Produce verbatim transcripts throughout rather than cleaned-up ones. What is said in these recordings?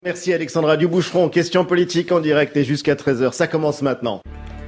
Merci Alexandra Duboucheron. Question politique en direct et jusqu'à treize heures. Ça commence maintenant.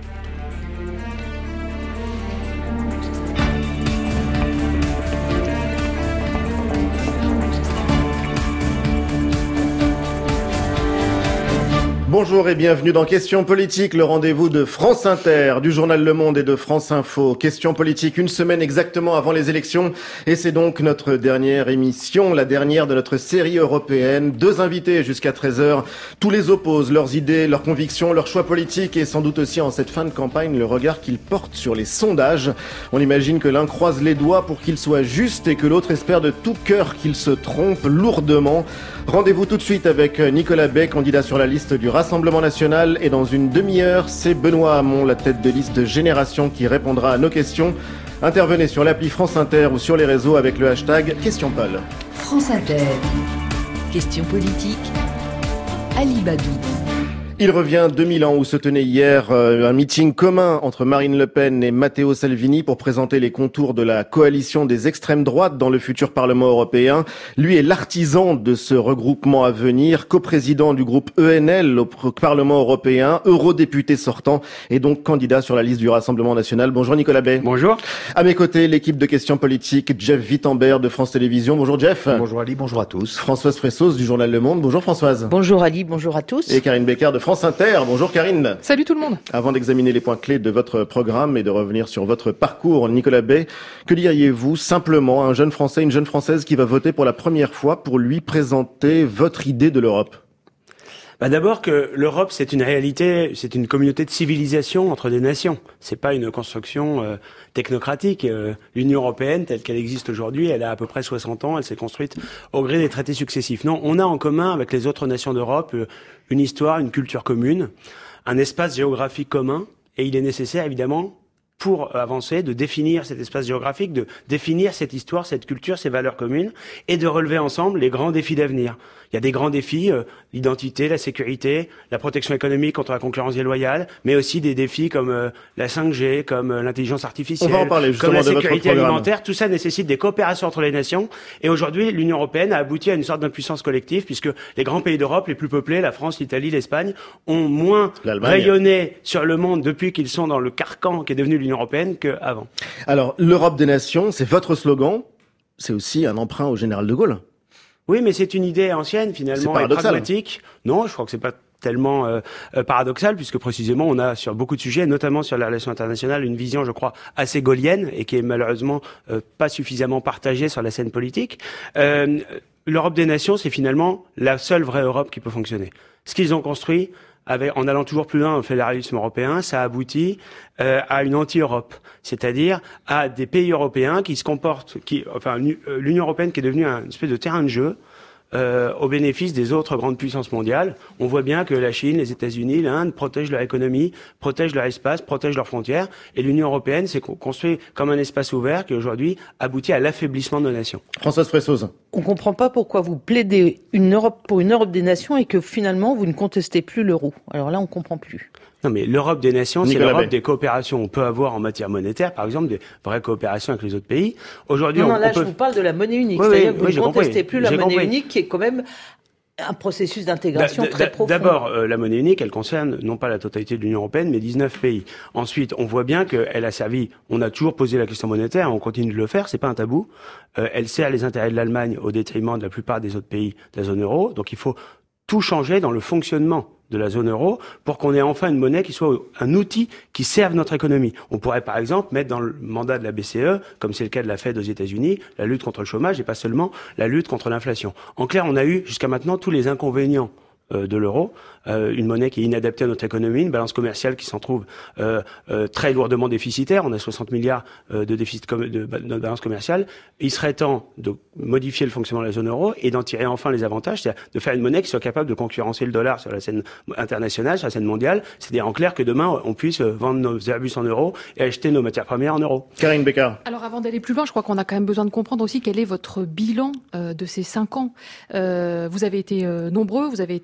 Bonjour et bienvenue dans Question politique, le rendez-vous de France Inter, du journal Le Monde et de France Info. Question politique, une semaine exactement avant les élections, et c'est donc notre dernière émission, la dernière de notre série européenne. Deux invités jusqu'à treize heures. Tous les opposent leurs idées, leurs convictions, leurs choix politiques et sans doute aussi en cette fin de campagne le regard qu'ils portent sur les sondages. On imagine que l'un croise les doigts pour qu'il soit juste et que l'autre espère de tout cœur qu'il se trompe lourdement. Rendez-vous tout de suite avec Nicolas Bay, candidat sur la liste du Rassemblement National. Et dans une demi-heure, c'est Benoît Hamon, la tête de liste de Génération, qui répondra à nos questions. Intervenez sur l'appli France Inter ou sur les réseaux avec le hashtag QuestionPol. France Inter. Question politique. Ali Badou. Il revient deux mille ans où se tenait hier euh, un meeting commun entre Marine Le Pen et Matteo Salvini pour présenter les contours de la coalition des extrêmes droites dans le futur Parlement européen. Lui est l'artisan de ce regroupement à venir, coprésident du groupe E N L au Parlement européen, eurodéputé sortant et donc candidat sur la liste du Rassemblement national. Bonjour Nicolas Bay. Bonjour. À mes côtés, l'équipe de questions politiques, Jeff Wittembert de France Télévisions. Bonjour Jeff. Bonjour Ali, bonjour à tous. Françoise Fressos du journal Le Monde. Bonjour Françoise. Bonjour Ali, bonjour à tous. Et Karine Becker de France Inter. Bonjour Karine. Salut tout le monde. Avant d'examiner les points clés de votre programme et de revenir sur votre parcours, Nicolas Bay, que diriez-vous simplement à un jeune Français, une jeune Française qui va voter pour la première fois pour lui présenter votre idée de l'Europe ? Bah d'abord que l'Europe, c'est une réalité, c'est une communauté de civilisation entre des nations. C'est pas une construction euh, technocratique. Euh, L'Union européenne, telle qu'elle existe aujourd'hui, elle a à peu près soixante ans, elle s'est construite au gré des traités successifs. Non, on a en commun avec les autres nations d'Europe euh, une histoire, une culture commune, un espace géographique commun, et il est nécessaire évidemment, pour avancer, de définir cet espace géographique, de définir cette histoire, cette culture, ces valeurs communes, et de relever ensemble les grands défis d'avenir. Il y a des grands défis, euh, l'identité, la sécurité, la protection économique contre la concurrence déloyale, mais aussi des défis comme euh, la cinq G, comme euh, l'intelligence artificielle, On va en parler comme la justement de sécurité votre programme. alimentaire. Tout ça nécessite des coopérations entre les nations. Et aujourd'hui, l'Union européenne a abouti à une sorte d'impuissance collective, puisque les grands pays d'Europe les plus peuplés, la France, l'Italie, l'Espagne, ont moins L'Allemagne. rayonné sur le monde depuis qu'ils sont dans le carcan qui est devenu l'Union européenne qu'avant. Alors, l'Europe des nations, c'est votre slogan. C'est aussi un emprunt au général de Gaulle. Oui, mais c'est une idée ancienne, finalement, C'est et paradoxal. pragmatique. Non, je crois que c'est pas tellement euh, euh, paradoxal, puisque précisément, on a sur beaucoup de sujets, notamment sur la relation internationale, une vision, je crois, assez gaullienne, et qui est malheureusement euh, pas suffisamment partagée sur la scène politique. Euh, L'Europe des nations, c'est finalement la seule vraie Europe qui peut fonctionner. Ce qu'ils ont construit, avec, en allant toujours plus loin au fédéralisme européen, ça aboutit euh, à une anti-Europe, c'est-à-dire à des pays européens qui se comportent, qui, enfin, l'Union européenne qui est devenue un espèce de terrain de jeu euh, au bénéfice des autres grandes puissances mondiales. On voit bien que la Chine, les États-Unis, l'Inde protègent leur économie, protègent leur espace, protègent leurs frontières, et l'Union européenne s'est construite comme un espace ouvert qui aujourd'hui aboutit à l'affaiblissement de nos nations. Françoise Fressos. On ne comprend pas pourquoi vous plaidez une Europe pour une Europe des nations et que finalement vous ne contestez plus l'euro. Alors là, on ne comprend plus. Non, mais l'Europe des nations, c'est Nicolas l'Europe Bay. des coopérations. On peut avoir en matière monétaire, par exemple, des vraies coopérations avec les autres pays. Aujourd'hui, Non, on, non, là, on peut... je vous parle de la monnaie unique. Oui, C'est-à-dire oui, que vous oui, j'ai ne contestez compris. plus la J'ai monnaie compris. unique qui est quand même un processus d'intégration D- très d- profond. D'abord, euh, la monnaie unique, elle concerne non pas la totalité de l'Union européenne, mais dix-neuf pays. Ensuite, on voit bien qu'elle a servi, on a toujours posé la question monétaire, on continue de le faire, c'est pas un tabou. Euh, elle sert les intérêts de l'Allemagne au détriment de la plupart des autres pays de la zone euro. Donc il faut tout changer dans le fonctionnement de la zone euro pour qu'on ait enfin une monnaie qui soit un outil qui serve notre économie. On pourrait par exemple mettre dans le mandat de la B C E, comme c'est le cas de la Fed aux États-Unis, la lutte contre le chômage et pas seulement la lutte contre l'inflation. En clair, on a eu jusqu'à maintenant tous les inconvénients euh, de l'euro, euh, une monnaie qui est inadaptée à notre économie, une balance commerciale qui s'en trouve euh, euh, très lourdement déficitaire. On a soixante milliards euh, de déficit com- de, de balance commerciale. Il serait temps de modifier le fonctionnement de la zone euro et d'en tirer enfin les avantages, c'est-à-dire de faire une monnaie qui soit capable de concurrencer le dollar sur la scène internationale, sur la scène mondiale. C'est-à-dire en clair que demain on puisse vendre nos Airbus en euros et acheter nos matières premières en euros. Karine Becker. Alors avant d'aller plus loin, je crois qu'on a quand même besoin de comprendre aussi quel est votre bilan euh, de ces cinq ans. Euh, vous avez été euh, nombreux, vous avez été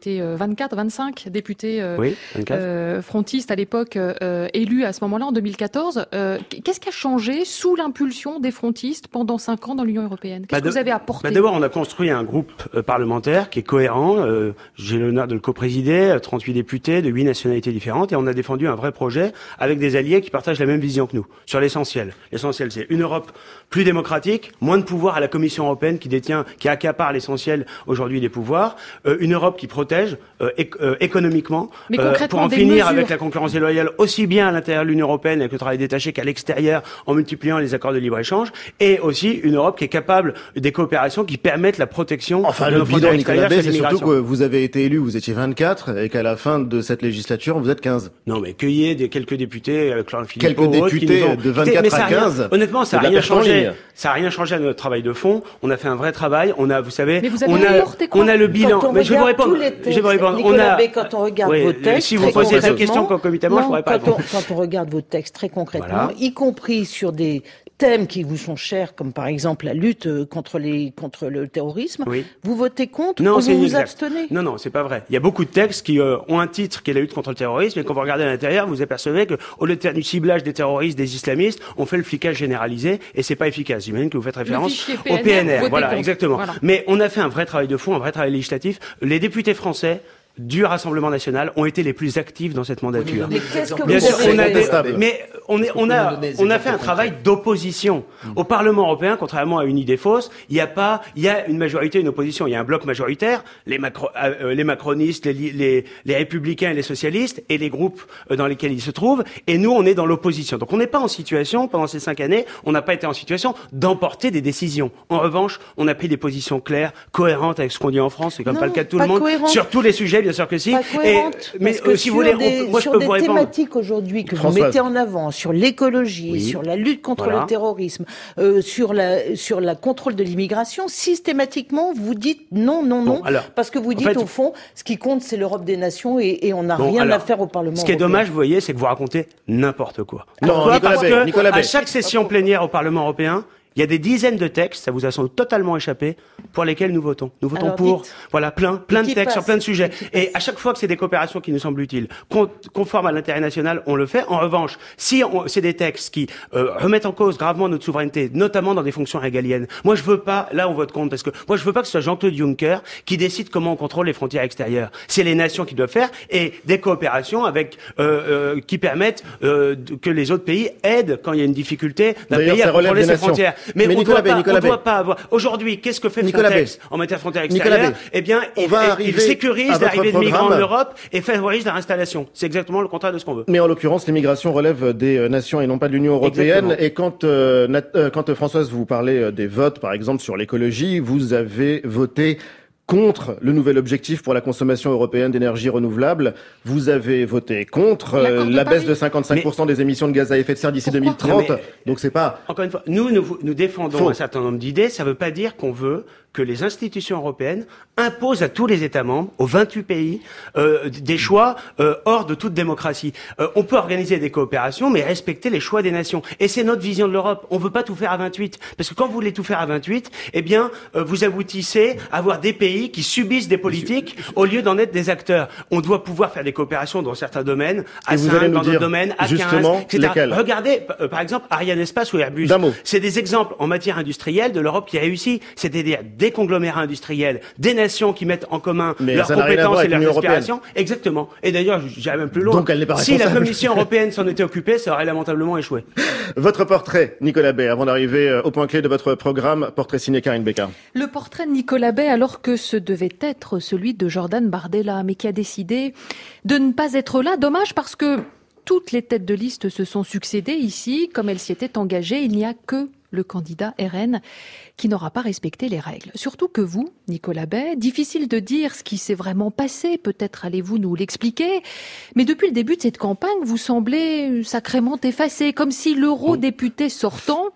étaient vingt-quatre, vingt-cinq députés euh, oui, euh, frontistes à l'époque euh, élus à ce moment-là, en deux mille quatorze. Euh, qu'est-ce qui a changé sous l'impulsion des frontistes pendant cinq ans dans l'Union européenne? Qu'est-ce bah que vous avez apporté? bah D'abord, on a construit un groupe euh, parlementaire qui est cohérent. Euh, j'ai l'honneur de le coprésider, trente-huit députés de huit nationalités différentes, et on a défendu un vrai projet avec des alliés qui partagent la même vision que nous, sur l'essentiel. L'essentiel, c'est une Europe plus démocratique, moins de pouvoir à la Commission européenne qui détient, qui accapare l'essentiel aujourd'hui des pouvoirs, euh, une Europe qui protège euh, éc- euh, économiquement, euh, pour en finir mesures. avec la concurrence déloyale aussi bien à l'intérieur de l'Union européenne avec le travail détaché qu'à l'extérieur en multipliant les accords de libre-échange, et aussi une Europe qui est capable des coopérations qui permettent la protection enfin, de le nos bilan, frontières Nicolas extérieures. Bay, c'est surtout que vous avez été élu, vous étiez vingt-quatre, et qu'à la fin de cette législature, vous êtes quinze. Non, mais qu'il y ait des, quelques députés avec Laurent Philippot, quelques députés ont... de vingt-quatre à quinze. Rien, honnêtement, ça n'a rien changé. Ça n'a rien changé à notre travail de fond. On a fait un vrai travail. On a, vous savez, mais vous avez on a, on a le bilan. Quand on mais je vais vous répondre. Textes, je vais vous répondre. Nicolas on a, Bay, quand on regarde oui, vos textes, si vous posez cette question concomitamment, non, je pourrais pas quand répondre. On, quand on regarde vos textes très concrètement, voilà. y compris sur des thèmes qui vous sont chers, comme par exemple la lutte contre les contre le terrorisme, oui. vous votez contre non, ou vous inexact. vous abstenez? Non, non, c'est pas vrai. Il y a beaucoup de textes qui euh, ont un titre qui est la lutte contre le terrorisme, et quand vous regardez à l'intérieur, vous apercevez que au lieu de faire du ciblage des terroristes, des islamistes, on fait le flicage généralisé, et c'est pas efficace. J'imagine que vous faites référence P N R, au P N R. Voilà, contre. exactement. Voilà. Mais on a fait un vrai travail de fond, un vrai travail législatif. Les députés français du Rassemblement national ont été les plus actifs dans cette mandature. Mais qu'est-ce que Bien vous sûr, avez on a fait des, mais on est, on a, on a fait un travail d'opposition au Parlement européen, contrairement à une idée fausse. Il n'y a pas, il y a une majorité, une opposition. Il y a un bloc majoritaire, les macro, euh, les macronistes, les, les, les républicains et les socialistes, et les groupes dans lesquels ils se trouvent. Et nous, on est dans l'opposition. Donc, on n'est pas en situation, pendant ces cinq années, on n'a pas été en situation d'emporter des décisions. En revanche, on a pris des positions claires, cohérentes avec ce qu'on dit en France. C'est comme non, pas le cas de tout le monde. Cohérente. Sur tous les sujets, bien sûr que si. Pas et, mais euh, si sur vous voulez, des, on, moi, sur je peux des vous répondre. thématiques aujourd'hui que Françoise. vous mettez en avant, sur l'écologie, Oui. sur la lutte contre Voilà. le terrorisme, euh, sur la sur la contrôle de l'immigration, systématiquement vous dites non, non, non, bon, alors, parce que vous dites fait, au fond, ce qui compte c'est l'Europe des nations et, et on n'a bon, rien alors, à faire au Parlement Ce qui est européen. dommage, vous voyez, c'est que vous racontez n'importe quoi. Non, Pourquoi Nicolas Parce Bay, que Nicolas Bay. à chaque session plénière au Parlement européen, il y a des dizaines de textes, ça vous a sans doute totalement échappé, pour lesquels nous votons. Nous votons Alors, pour, dites. voilà, plein, plein de Qui textes passe. sur plein de sujets. Et à chaque fois que c'est des coopérations qui nous semblent utiles, con- conformes à l'intérêt national, on le fait. En revanche, si on, c'est des textes qui euh, remettent en cause gravement notre souveraineté, notamment dans des fonctions régaliennes, moi je veux pas, là on vote contre, parce que moi je veux pas que ce soit Jean-Claude Juncker qui décide comment on contrôle les frontières extérieures. C'est les nations qui doivent faire, et des coopérations avec euh, euh, qui permettent euh, que les autres pays aident quand il y a une difficulté d'un D'ailleurs, pays à ça relève contrôler des ses nations. frontières. Mais, Mais on Nicolas doit Bay, pas, Nicolas on doit Bay. pas avoir. Aujourd'hui, qu'est-ce que fait Nicolas Frontex Bay. en matière de frontières Nicolas extérieures? Bay. Eh bien, On il, va il- arriver il sécurise à votre l'arrivée de migrants en programme. Europe et favorise leur installation. C'est exactement le contraire de ce qu'on veut. Mais en l'occurrence, l'immigration relève des euh, nations et non pas de l'Union européenne. Exactement. Et quand, euh, Nat- euh, quand euh, Françoise, vous parlez euh, des votes, par exemple, sur l'écologie, vous avez voté contre le nouvel objectif pour la consommation européenne d'énergie renouvelable. Vous avez voté contre euh, L'accord de la baisse Paris. de cinquante-cinq pour cent des émissions de gaz à effet de serre d'ici deux mille Pourquoi trente. Non, mais- Donc c'est pas... Encore une fois, nous, nous, nous défendons Faux. un certain nombre d'idées. Ça ne veut pas dire qu'on veut que les institutions européennes imposent à tous les États membres, aux vingt-huit pays, euh, des choix euh, hors de toute démocratie. Euh, on peut organiser des coopérations, mais respecter les choix des nations. Et c'est notre vision de l'Europe. On ne veut pas tout faire à vingt-huit. Parce que quand vous voulez tout faire à vingt-huit, eh bien, euh, vous aboutissez à avoir des pays qui subissent des politiques au lieu d'en être des acteurs. On doit pouvoir faire des coopérations dans certains domaines, à Et vous cinq, allez nous dans d'autres dire domaines, à justement quinze, et cetera. lesquels. Regardez, euh, par exemple, Ariane Espace ou Airbus. D'un mot. C'est des exemples en matière industrielle de l'Europe qui réussit. C'est-à-dire des conglomérats industriels, des nations qui mettent en commun Mais leurs ça n'a rien à voir compétences et avec leurs l'Union européenne. aspirations. Exactement. Et d'ailleurs, j'irais même plus loin. Donc elle n'est pas si la responsable. Commission européenne s'en était occupée, ça aurait lamentablement échoué. Votre portrait, Nicolas Bay, avant d'arriver euh, au point clé de votre programme, portrait signé Karine Bécard. Le portrait de Nicolas Bay, alors que ce devait être celui de Jordan Bardella, mais qui a décidé de ne pas être là. Dommage parce que toutes les têtes de liste se sont succédées ici. Comme elles s'y étaient engagées, il n'y a que le candidat R N qui n'aura pas respecté les règles. Surtout que vous, Nicolas Bay, difficile de dire ce qui s'est vraiment passé, peut-être allez-vous nous l'expliquer, mais depuis le début de cette campagne, vous semblez sacrément effacé, comme si l'eurodéputé sortant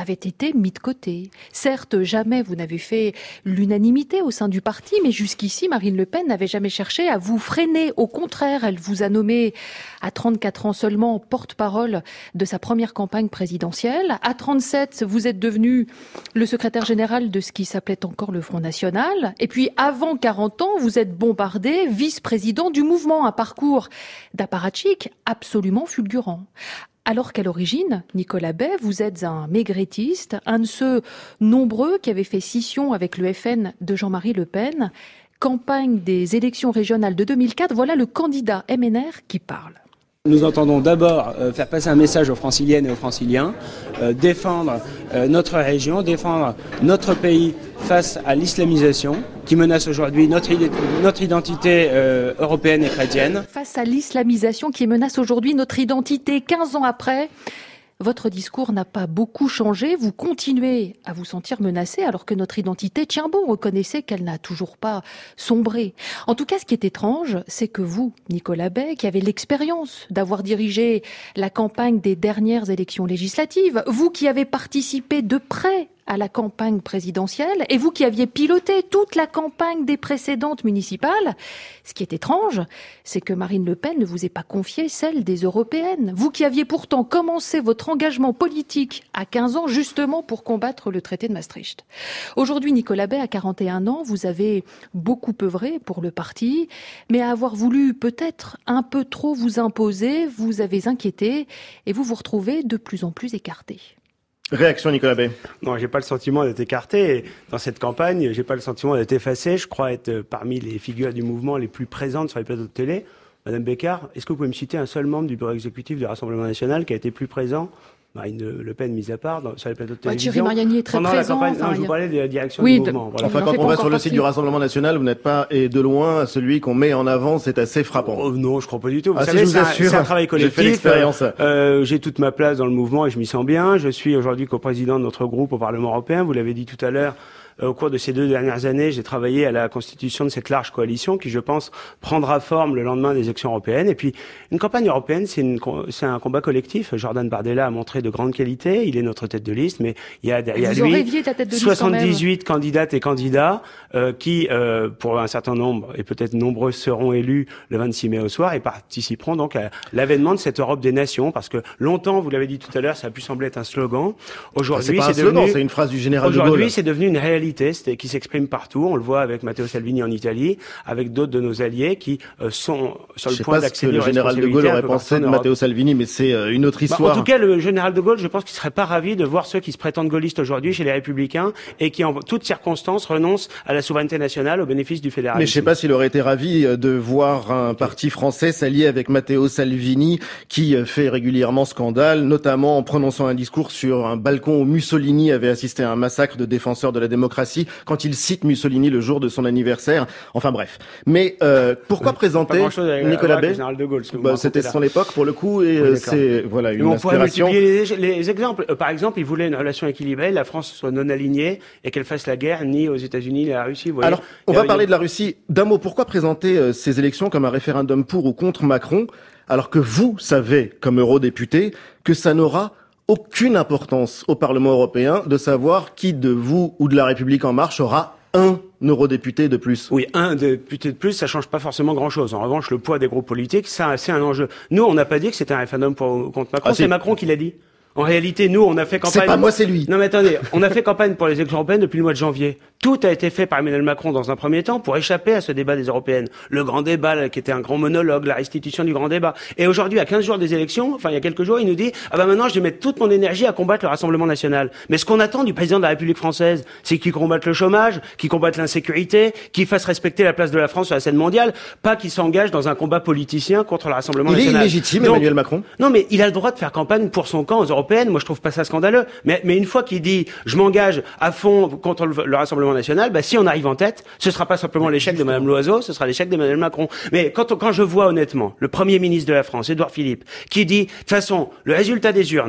avait été mis de côté. Certes, jamais vous n'avez fait l'unanimité au sein du parti, mais jusqu'ici, Marine Le Pen n'avait jamais cherché à vous freiner. Au contraire, elle vous a nommé à trente-quatre ans seulement porte-parole de sa première campagne présidentielle. À trente-sept, vous êtes devenu le secrétaire général de ce qui s'appelait encore le Front National. Et puis, avant quarante ans, vous êtes bombardé vice-président du mouvement. Un parcours d'apparatchik absolument fulgurant. Alors qu'à l'origine, Nicolas Bay, vous êtes un maigretiste, un de ceux nombreux qui avaient fait scission avec le F N de Jean-Marie Le Pen. Campagne des élections régionales de deux mille quatre, voilà le candidat M N R qui parle. Nous entendons d'abord euh, faire passer un message aux franciliennes et aux franciliens, euh, défendre euh, notre région, défendre notre pays face à l'islamisation qui menace aujourd'hui notre, notre identité euh, européenne et chrétienne. Face à l'islamisation qui menace aujourd'hui notre identité, quinze ans après, votre discours n'a pas beaucoup changé. Vous continuez à vous sentir menacé alors que notre identité tient bon. Reconnaissez qu'elle n'a toujours pas sombré. En tout cas, ce qui est étrange, c'est que vous, Nicolas Bay, qui avez l'expérience d'avoir dirigé la campagne des dernières élections législatives, vous qui avez participé de près à la campagne présidentielle, et vous qui aviez piloté toute la campagne des précédentes municipales, ce qui est étrange, c'est que Marine Le Pen ne vous ait pas confié celle des européennes. Vous qui aviez pourtant commencé votre engagement politique à quinze ans, justement pour combattre le traité de Maastricht. Aujourd'hui, Nicolas Bay, à quarante et un ans, vous avez beaucoup œuvré pour le parti, mais à avoir voulu peut-être un peu trop vous imposer, vous avez inquiété, et vous vous retrouvez de plus en plus écarté. Réaction Nicolas Bay. Non, j'ai pas le sentiment d'être écarté. Et dans cette campagne, j'ai pas le sentiment d'être effacé. Je crois être parmi les figures du mouvement les plus présentes sur les plateaux de télé. Madame Bécard, est-ce que vous pouvez me citer un seul membre du bureau exécutif du Rassemblement national qui a été plus présent, Marine Le Pen mise à part, dans, sur les plateaux de télévision? Thierry Mariani est très pendant présent. La campagne, enfin, non, je vous a... parlais de la direction oui, du de... mouvement. Voilà. Enfin, quand on va sur le site du Rassemblement national, vous n'êtes pas, et de loin, celui qu'on met en avant, c'est assez frappant. Oh, non, je crois pas du tout. Vous ah, savez, si, c'est un, c'est un travail collectif. J'ai fait l'expérience. Euh, j'ai toute ma place dans le mouvement et je m'y sens bien. Je suis aujourd'hui co-président de notre groupe au Parlement européen. Vous l'avez dit tout à l'heure. Au cours de ces deux dernières années, j'ai travaillé à la constitution de cette large coalition qui, je pense, prendra forme le lendemain des élections européennes. Et puis, une campagne européenne, c'est, une, c'est un combat collectif. Jordan Bardella a montré de grandes qualités. Il est notre tête de liste, mais il y a derrière Vous lui tête de soixante-dix-huit candidates et candidats euh, qui, euh, pour un certain nombre, et peut-être nombreux, seront élus le vingt-six mai au soir et participeront donc à l'avènement de cette Europe des nations. Parce que longtemps, vous l'avez dit tout à l'heure, ça a pu sembler être un slogan. Aujourd'hui, c'est, pas c'est un slogan, devenu, c'est une phrase du général de Gaulle. Aujourd'hui, c'est devenu une réalité. Qui s'exprime partout. On le voit avec Matteo Salvini en Italie, avec d'autres de nos alliés qui euh, sont sur le point d'accéder aux responsabilités. Je sais pas ce que le général de Gaulle aurait pensé de Matteo Salvini, mais c'est euh, une autre histoire. Bah, en tout cas, le général de Gaulle, je pense qu'il serait pas ravi de voir ceux qui se prétendent gaullistes aujourd'hui chez les Républicains et qui, en toutes circonstances, renoncent à la souveraineté nationale au bénéfice du fédéralisme. Mais je sais pas s'il aurait été ravi de voir un parti français s'allier avec Matteo Salvini, qui fait régulièrement scandale, notamment en prononçant un discours sur un balcon où Mussolini avait assisté à un massacre de défenseurs de la démocratie, quand il cite Mussolini le jour de son anniversaire. Enfin bref. Mais euh, pourquoi présenter Nicolas Bay? Bah, c'était son époque pour le coup, et oui, c'est voilà une on inspiration. pourrait multiplier les, les exemples. Euh, par exemple, il voulait une relation équilibrée, la France soit non alignée et qu'elle fasse la guerre ni aux États-Unis ni à la Russie. Vous voyez. Alors, on va parler de la Russie. D'un mot, pourquoi présenter euh, ces élections comme un référendum pour ou contre Macron, alors que vous savez, comme eurodéputé, que ça n'aura aucune importance au Parlement européen de savoir qui de vous ou de la République En Marche aura un eurodéputé de plus. Oui, un député de plus, ça change pas forcément grand-chose. En revanche, le poids des groupes politiques, ça, c'est un enjeu. Nous, on n'a pas dit que c'était un référendum pour contre Macron. Ah, c'est, c'est Macron qui l'a dit. En réalité, nous, on a fait campagne... C'est pas moi, c'est lui. Non, mais attendez, on a fait campagne pour les élections européennes depuis le mois de janvier. Tout a été fait par Emmanuel Macron dans un premier temps pour échapper à ce débat des européennes. Le grand débat, là, qui était un grand monologue, la restitution du grand débat. Et aujourd'hui, à quinze jours des élections, enfin, il y a quelques jours, il nous dit, ah ben maintenant, je vais mettre toute mon énergie à combattre le Rassemblement national. Mais ce qu'on attend du président de la République française, c'est qu'il combatte le chômage, qu'il combatte l'insécurité, qu'il fasse respecter la place de la France sur la scène mondiale, pas qu'il s'engage dans un combat politicien contre le Rassemblement il national. Il est illégitime, Donc, Emmanuel Macron. Non, mais il a le droit de faire campagne pour son camp aux européennes. Moi, je trouve pas ça scandaleux. Mais, mais une fois qu'il dit, je m'engage à fond contre le, le Rassemblement national, bah, si on arrive en tête, ce sera pas simplement l'échec de Madame Loiseau, ce sera l'échec d'Emmanuel Macron. Mais quand, on, quand je vois honnêtement le Premier ministre de la France, Édouard Philippe, qui dit, de toute façon, le résultat des urnes,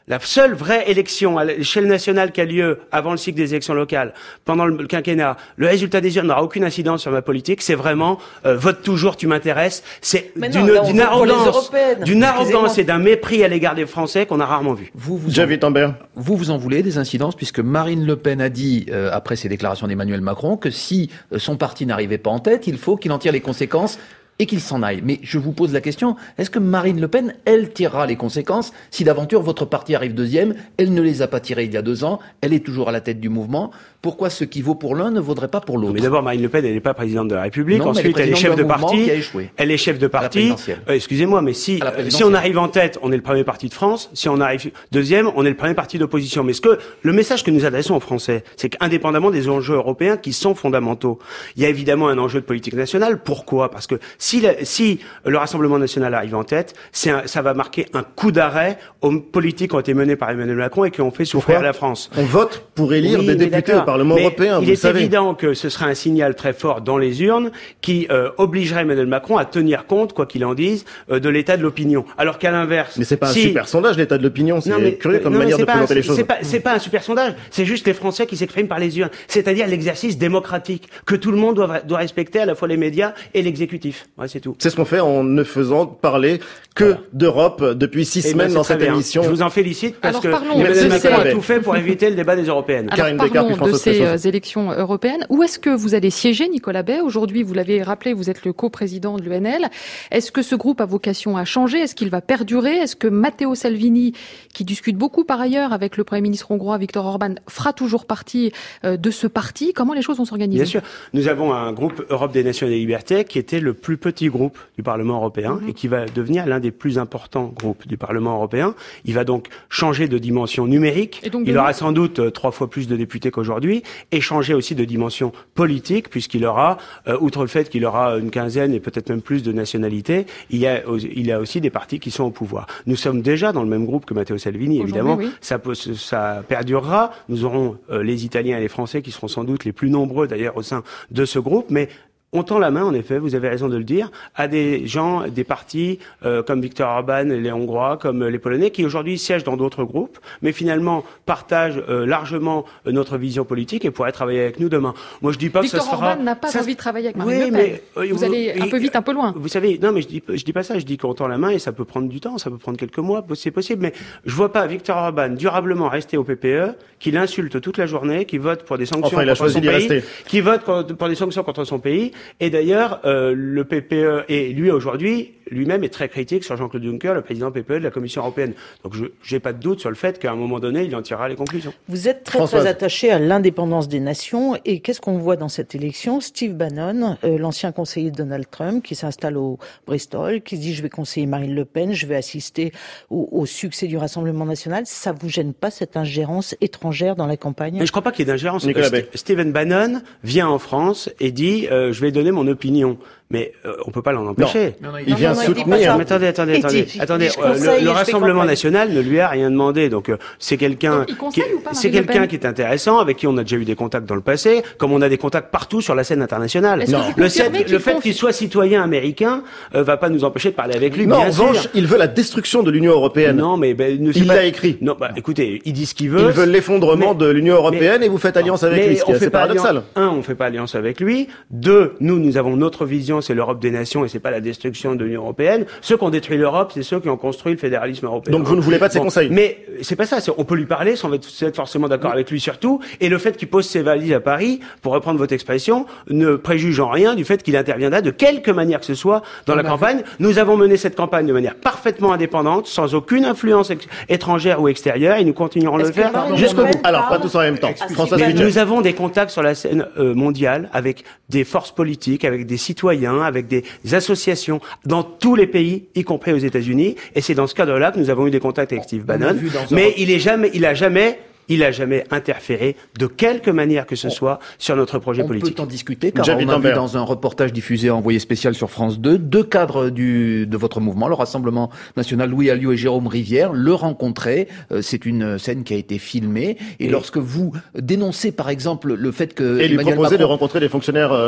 La seule vraie élection à l'échelle nationale qui a lieu avant le cycle des élections locales, pendant le quinquennat, le résultat des urnes n'aura aucune incidence sur ma politique. C'est vraiment euh, vote toujours, tu m'intéresses. C'est Mais d'une, non, là, on d'une vote pour les arrogance, européennes. d'une Excusez-moi. arrogance et d'un mépris à l'égard des Français qu'on a rarement vu. Vous vous, en, Javier Tambert. vous vous en voulez des incidences, puisque Marine Le Pen a dit, euh, après ses déclarations d'Emmanuel Macron, que si euh, son parti n'arrivait pas en tête, il faut qu'il en tire les conséquences et qu'il s'en aille. Mais je vous pose la question, est-ce que Marine Le Pen, elle tirera les conséquences si d'aventure votre parti arrive deuxième? Elle ne les a pas tirées il y a deux ans, elle est toujours à la tête du mouvement. Pourquoi ce qui vaut pour l'un ne vaudrait pas pour l'autre? Mais d'abord, Marine Le Pen, elle n'est pas présidente de la République. Non, Ensuite, elle est chef de parti. Qui a échoué. Elle est chef de parti. présidentielle. Euh, excusez-moi, mais si, À la euh, si présidentielle. on arrive en tête, on est le premier parti de France. Si on arrive deuxième, on est le premier parti d'opposition. Mais ce que, le message que nous adressons aux Français, c'est qu'indépendamment des enjeux européens qui sont fondamentaux, il y a évidemment un enjeu de politique nationale. Pourquoi? Parce que si, la, si le Rassemblement national arrive en tête, c'est un, ça va marquer un coup d'arrêt aux politiques qui ont été menées par Emmanuel Macron et qui ont fait souffrir Pourquoi la France. On vote pour élire Oui, des mais députés d'accord. au Parlement Mais européen, il vous le est savez. évident que ce sera un signal très fort dans les urnes qui euh, obligerait Emmanuel Macron à tenir compte, quoi qu'il en dise, euh, de l'état de l'opinion. Alors qu'à l'inverse, Mais c'est pas un si... super sondage, l'état de l'opinion. C'est Non, mais- curieux comme non, mais manière c'est de pas présenter un, les choses. C'est pas, c'est pas un super sondage. C'est juste les Français qui s'expriment par les urnes. C'est-à-dire l'exercice démocratique que tout le monde doit, doit respecter, à la fois les médias et l'exécutif. Ouais, c'est tout. C'est ce qu'on fait en ne faisant parler que Voilà. d'Europe depuis six Eh ben, semaines c'est dans très cette bien. émission. Je vous en félicite parce Alors, que parlons Emmanuel de Macron ces- a tout fait pour éviter le débat des européennes. Alors Karine Descartes, parlons puis de François ces Presson. euh, élections européennes. Où est-ce que vous allez siéger, Nicolas Bay? Aujourd'hui, vous l'avez rappelé, vous êtes le coprésident de l'U N L. Est-ce que ce groupe a vocation à changer? Est-ce qu'il va perdurer? Est-ce que Matteo Salvini, qui discute beaucoup par ailleurs avec le Premier ministre hongrois Viktor Orban, fera toujours partie euh, de ce parti? Comment les choses vont s'organiser? Bien sûr. Nous avons un groupe Europe des Nations et des Libertés qui était le plus petit groupe du Parlement européen Mhm. et qui va devenir l'un des plus importants groupes du Parlement européen. Il va donc changer de dimension numérique. Et donc Il de aura nous- sans doute euh, trois fois plus de députés qu'aujourd'hui et changer aussi de dimension politique puisqu'il aura, euh, outre le fait qu'il aura une quinzaine et peut-être même plus de nationalités, il y a, il y a aussi des partis qui sont au pouvoir. Nous sommes déjà dans le même groupe que Matteo Salvini, Aujourd'hui, évidemment. oui. Ça, peut, ça perdurera. Nous aurons euh, les Italiens et les Français qui seront sans doute les plus nombreux d'ailleurs au sein de ce groupe, mais on tend la main, en effet, vous avez raison de le dire, à des gens, des partis euh, comme Viktor Orban, les Hongrois, comme les Polonais, qui aujourd'hui siègent dans d'autres groupes, mais finalement partagent euh, largement euh, notre vision politique et pourraient travailler avec nous demain. Moi, je dis pas Victor que ça se fera. Orban n'a pas ça- envie de travailler avec Marine Oui, Le Pen. mais, euh, vous vous- allez un il- peu vite, un peu loin. Vous savez, non, mais je dis, je dis pas ça. Je dis qu'on tend la main et ça peut prendre du temps, ça peut prendre quelques mois, c'est possible. Mais je vois pas Viktor Orban durablement rester au P P E, qui l'insulte toute la journée, qui vote pour des sanctions Enfin, il a contre choisi son d'y pays, rester. qui vote contre- pour des sanctions contre son pays. Et d'ailleurs, euh, le P P E et lui aujourd'hui, lui-même est très critique sur Jean-Claude Juncker, le président P P E de la Commission européenne. Donc, je j'ai pas de doute sur le fait qu'à un moment donné, il en tirera les conclusions. Vous êtes très Françoise. très attaché à l'indépendance des nations et qu'est-ce qu'on voit dans cette élection? Steve Bannon, euh, l'ancien conseiller de Donald Trump, qui s'installe au Bristol, qui se dit je vais conseiller Marine Le Pen, je vais assister au, au succès du Rassemblement national. Ça vous gêne pas cette ingérence étrangère dans la campagne? Mais je crois pas qu'il y ait d'ingérence. Nicolas Euh, Bay. St- Stephen Bannon vient en France et dit euh, je vais donner mon opinion. Mais euh, on peut pas l'en empêcher. Non, non, Il vient non, il dit pas soutenir. ça. Mais attendez, attendez, Il attendez, dit, attendez. je euh, conseille et le, je le fais Rassemblement campagne. national ne lui a rien demandé. Donc euh, c'est quelqu'un, Donc, il conseille qui- ou pas c'est Marine Le quelqu'un Pen qui est intéressant, avec qui on a déjà eu des contacts dans le passé, comme on a des contacts partout sur la scène internationale. Est-ce que vous Le, confirmez fait- qu'il le fait confie- qu'il soit citoyen américain euh, va pas nous empêcher de parler avec lui. Non, en bien revanche, sûr. il veut la destruction de l'Union européenne. Non, mais ben, ne Il c'est pas- l'a écrit. Non, bah écoutez, il dit ce qu'il veut. Ils veulent l'effondrement Mais- de l'Union européenne et vous faites alliance avec Mais lui, ce qui on est fait assez pas paradoxal. alliance- Un, on fait pas alliance avec lui. Deux, nous, nous avons notre vision, c'est l'Europe des nations et c'est pas la destruction de l'Union européenne. Ceux qui ont détruit l'Europe, c'est ceux qui ont construit le fédéralisme européen. Donc vous ne voulez pas de ses conseils. Mais c'est pas ça. c'est- On peut lui parler sans être être forcément d'accord avec lui surtout. Et le fait qu'il pose ses valises à Paris, pour reprendre votre expression, ne préjuge en rien du fait qu'il interviendra de quelque manière que ce soit dans la campagne. Nous avons mené cette campagne de manière parfaitement indépendante, sans aucune influence ex- étrangère ou extérieure, et nous continuerons de le Est-ce que faire Marine jusqu'au Le bout. Pen Alors, pas parle tous en même temps. à François Steve Mais Switzer. nous avons des contacts sur la scène euh, mondiale avec des forces politiques, avec des citoyens, avec des associations dans tous les pays, y compris aux États-Unis. Et c'est dans ce cadre-là que nous avons eu des contacts avec Steve On a Bannon. vu dans un- Mais il est jamais, il a jamais, il a jamais interféré de quelque manière que ce soit sur notre projet On politique. peut en discuter, car Javier on a vu Tambert. dans un reportage diffusé envoyé spécial sur France deux, deux cadres du, de votre mouvement, le Rassemblement national, Louis Alliot et Jérôme Rivière, le rencontraient. Euh, C'est une scène qui a été filmée. Et Et- lorsque vous dénoncez, par exemple, le fait que Et lui Emmanuel proposer de Macron- rencontrer des fonctionnaires euh,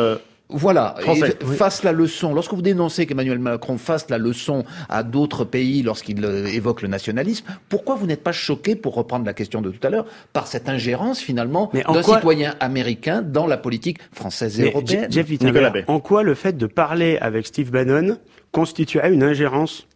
Voilà, Français, et oui. fasse la leçon. Lorsque vous dénoncez qu'Emmanuel Macron fasse la leçon à d'autres pays lorsqu'il euh, évoque le nationalisme, pourquoi vous n'êtes pas choqué, pour reprendre la question de tout à l'heure, par cette ingérence finalement Mais en d'un quoi... citoyen américain dans la politique française et Mais européenne? Jeff Wittenberg, en quoi le fait de parler avec Steve Bannon constituerait une ingérence?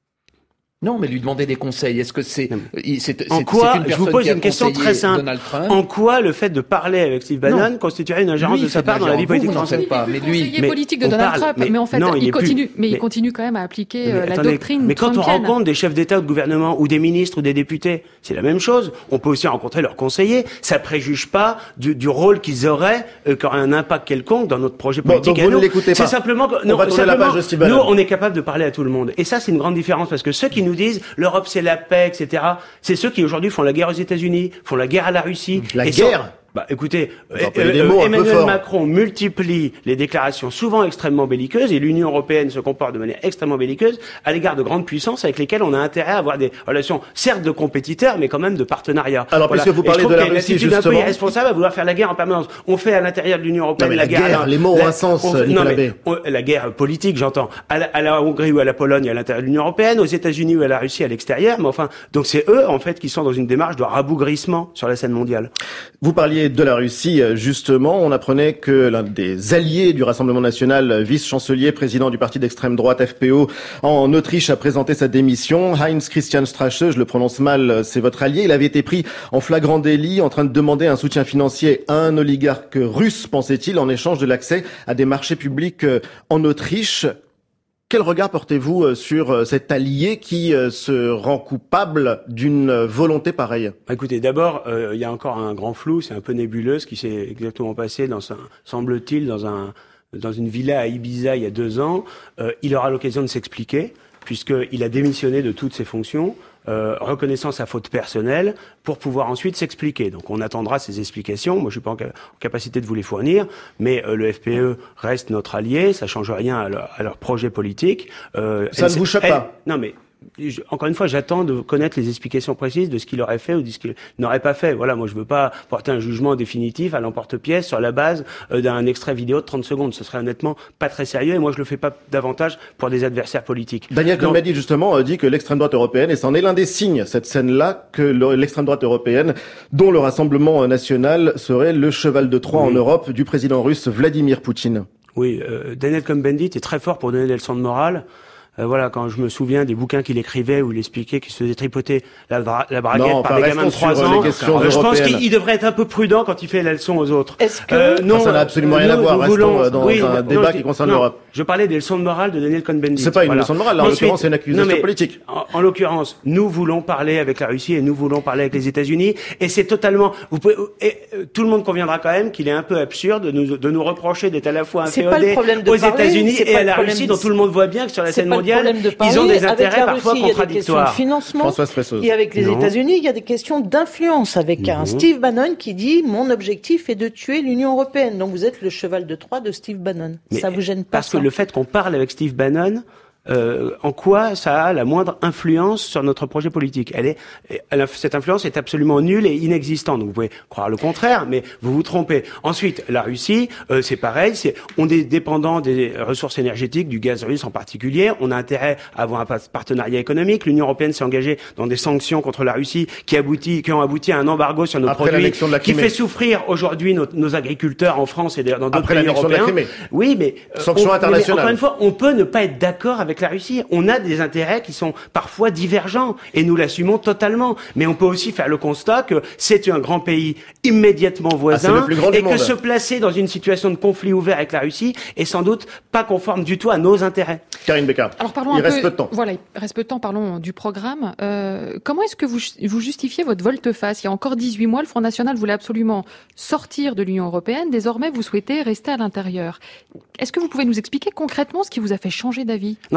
Non, mais lui demander des conseils. Est-ce que c'est, c'est, c'est, en c'est quoi, une je vous pose une question très simple. En quoi le fait de parler avec Steve Bannon constituerait une ingérence lui, de sa part dans la vie politique française? Pas, mais lui, conseiller politique de Donald Trump, mais, mais en fait, non, il, il continue, plus, mais, mais il continue, mais il continue quand même à appliquer mais, la attendez, doctrine. Mais quand trumpienne. on rencontre des chefs d'État ou de gouvernement ou des ministres ou des députés, c'est la même chose. On peut aussi rencontrer leurs conseillers. Ça préjuge pas du, du rôle qu'ils auraient, euh, qui aurait un impact quelconque dans notre projet politique. Bon, donc vous ne l'écoutez pas. C'est simplement que, non, simplement, nous, on est capable de parler à tout le monde. Et ça, c'est une grande différence parce que ceux qui nous disent l'Europe c'est la paix, et cetera, c'est ceux qui aujourd'hui font la guerre aux États-Unis, font la guerre à la Russie. La et guerre sans... Bah, écoutez, euh, euh, Emmanuel Macron multiplie les déclarations souvent extrêmement belliqueuses et l'Union européenne se comporte de manière extrêmement belliqueuse à l'égard de grandes puissances avec lesquelles on a intérêt à avoir des relations, certes de compétiteurs, mais quand même de partenariat. Alors, voilà. Puisque vous parlez de la Russie, justement, un peu irresponsable à vouloir faire la guerre en permanence. On fait à l'intérieur de l'Union européenne non, la, la guerre. guerre la, les mots la, ont un sens. On, non, mais on, la guerre politique, j'entends, à la, à la Hongrie ou à la Pologne à l'intérieur de l'Union européenne, aux États-Unis ou à la Russie à l'extérieur. Mais enfin, donc c'est eux en fait qui sont dans une démarche de rabougrissement sur la scène mondiale. Vous parliez de la Russie. Justement, on apprenait que l'un des alliés du Rassemblement national, vice-chancelier, président du parti d'extrême droite F P O en Autriche, a présenté sa démission. Heinz Christian Strache, je le prononce mal, c'est votre allié. Il avait été pris en flagrant délit, en train de demander un soutien financier à un oligarque russe, pensait-il, en échange de l'accès à des marchés publics en Autriche. Quel regard portez-vous sur cet allié qui se rend coupable d'une volonté pareille? Écoutez, d'abord, euh, il y a encore un grand flou, c'est un peu nébuleux ce qui s'est exactement passé, dans un, semble-t-il, dans, un, dans une villa à Ibiza il y a deux ans. Euh, il aura l'occasion de s'expliquer, puisqu'il a démissionné de toutes ses fonctions, euh, reconnaissant sa faute personnelle, pour pouvoir ensuite s'expliquer. Donc on attendra ces explications. Moi, je suis pas en, ca- en capacité de vous les fournir, mais euh, le F P E reste notre allié. Ça change rien à leur, à leur projet politique. Euh, ça ne vous choque elle, pas? Non, mais je, encore une fois, j'attends de connaître les explications précises de ce qu'il aurait fait ou de ce qu'il n'aurait pas fait. Voilà, moi, je veux pas porter un jugement définitif à l'emporte-pièce sur la base euh, d'un extrait vidéo de trente secondes. Ce serait honnêtement pas très sérieux et moi, je le fais pas davantage pour des adversaires politiques. Daniel Cohn-Bendit, justement, dit que l'extrême droite européenne, et c'en est l'un des signes, cette scène-là, que l'extrême droite européenne, dont le Rassemblement national serait le cheval de Troie oui. en Europe du président russe Vladimir Poutine. Oui, euh, Daniel Cohn-Bendit est très fort pour donner des leçons de morale. Euh, voilà, quand je me souviens des bouquins qu'il écrivait où il expliquait qu'il se faisait tripoter la, bra- la braguette non, par des gamins de trois ans, euh, je pense qu'il devrait être un peu prudent quand il fait la leçon aux autres. Est-ce que euh, non, ça n'a absolument rien à voir. Restons voulons, dans oui, un non, débat non, qui concerne non, l'Europe. Je parlais des leçons de morale de Daniel Cohn-Bendit. C'est pas une voilà. leçon de morale, là, en l'occurrence, c'est une accusation non, mais, politique. En, en l'occurrence, nous voulons parler avec la Russie et nous voulons parler avec les États-Unis, et c'est totalement. Vous pouvez, et, euh, tout le monde conviendra quand même qu'il est un peu absurde de nous, de nous reprocher d'être à la fois inféodés aux États-Unis et à la Russie, dont tout le monde voit bien que sur la scène mondiale, ils ont des intérêts parfois Russie, contradictoires. Il y a des questions de financement. Et avec les non. États-Unis, il y a des questions d'influence avec non. un Steve Bannon qui dit mon objectif est de tuer l'Union européenne. Donc vous êtes le cheval de Troie de Steve Bannon. Mais ça vous gêne pas? Parce ça que le fait qu'on parle avec Steve Bannon, Euh, en quoi ça a la moindre influence sur notre projet politique? Elle est, elle, cette influence est absolument nulle et inexistante. Donc vous pouvez croire le contraire, mais vous vous trompez. Ensuite, la Russie, euh, c'est pareil. C'est, on est dépendant des ressources énergétiques, du gaz russe en particulier. On a intérêt à avoir un partenariat économique. L'Union européenne s'est engagée dans des sanctions contre la Russie qui aboutit, qui ont abouti à un embargo sur nos Après produits, de la qui fait souffrir aujourd'hui nos, nos agriculteurs en France et dans d'autres Après pays européens. Oui, mais euh, sanctions internationales. Encore une fois, on peut ne pas être d'accord avec la Russie. On a des intérêts qui sont parfois divergents et nous l'assumons totalement. Mais on peut aussi faire le constat que c'est un grand pays immédiatement voisin ah, et que se placer dans une situation de conflit ouvert avec la Russie est sans doute pas conforme du tout à nos intérêts. Karine Bécard. Alors parlons il un reste peu, peu de temps. Voilà, il reste peu de temps. Parlons du programme. Euh, comment est-ce que vous, vous justifiez votre volte-face? Il y a encore dix-huit mois, le Front National voulait absolument sortir de l'Union européenne. Désormais, vous souhaitez rester à l'intérieur. Est-ce que vous pouvez nous expliquer concrètement ce qui vous a fait changer d'avis? Non,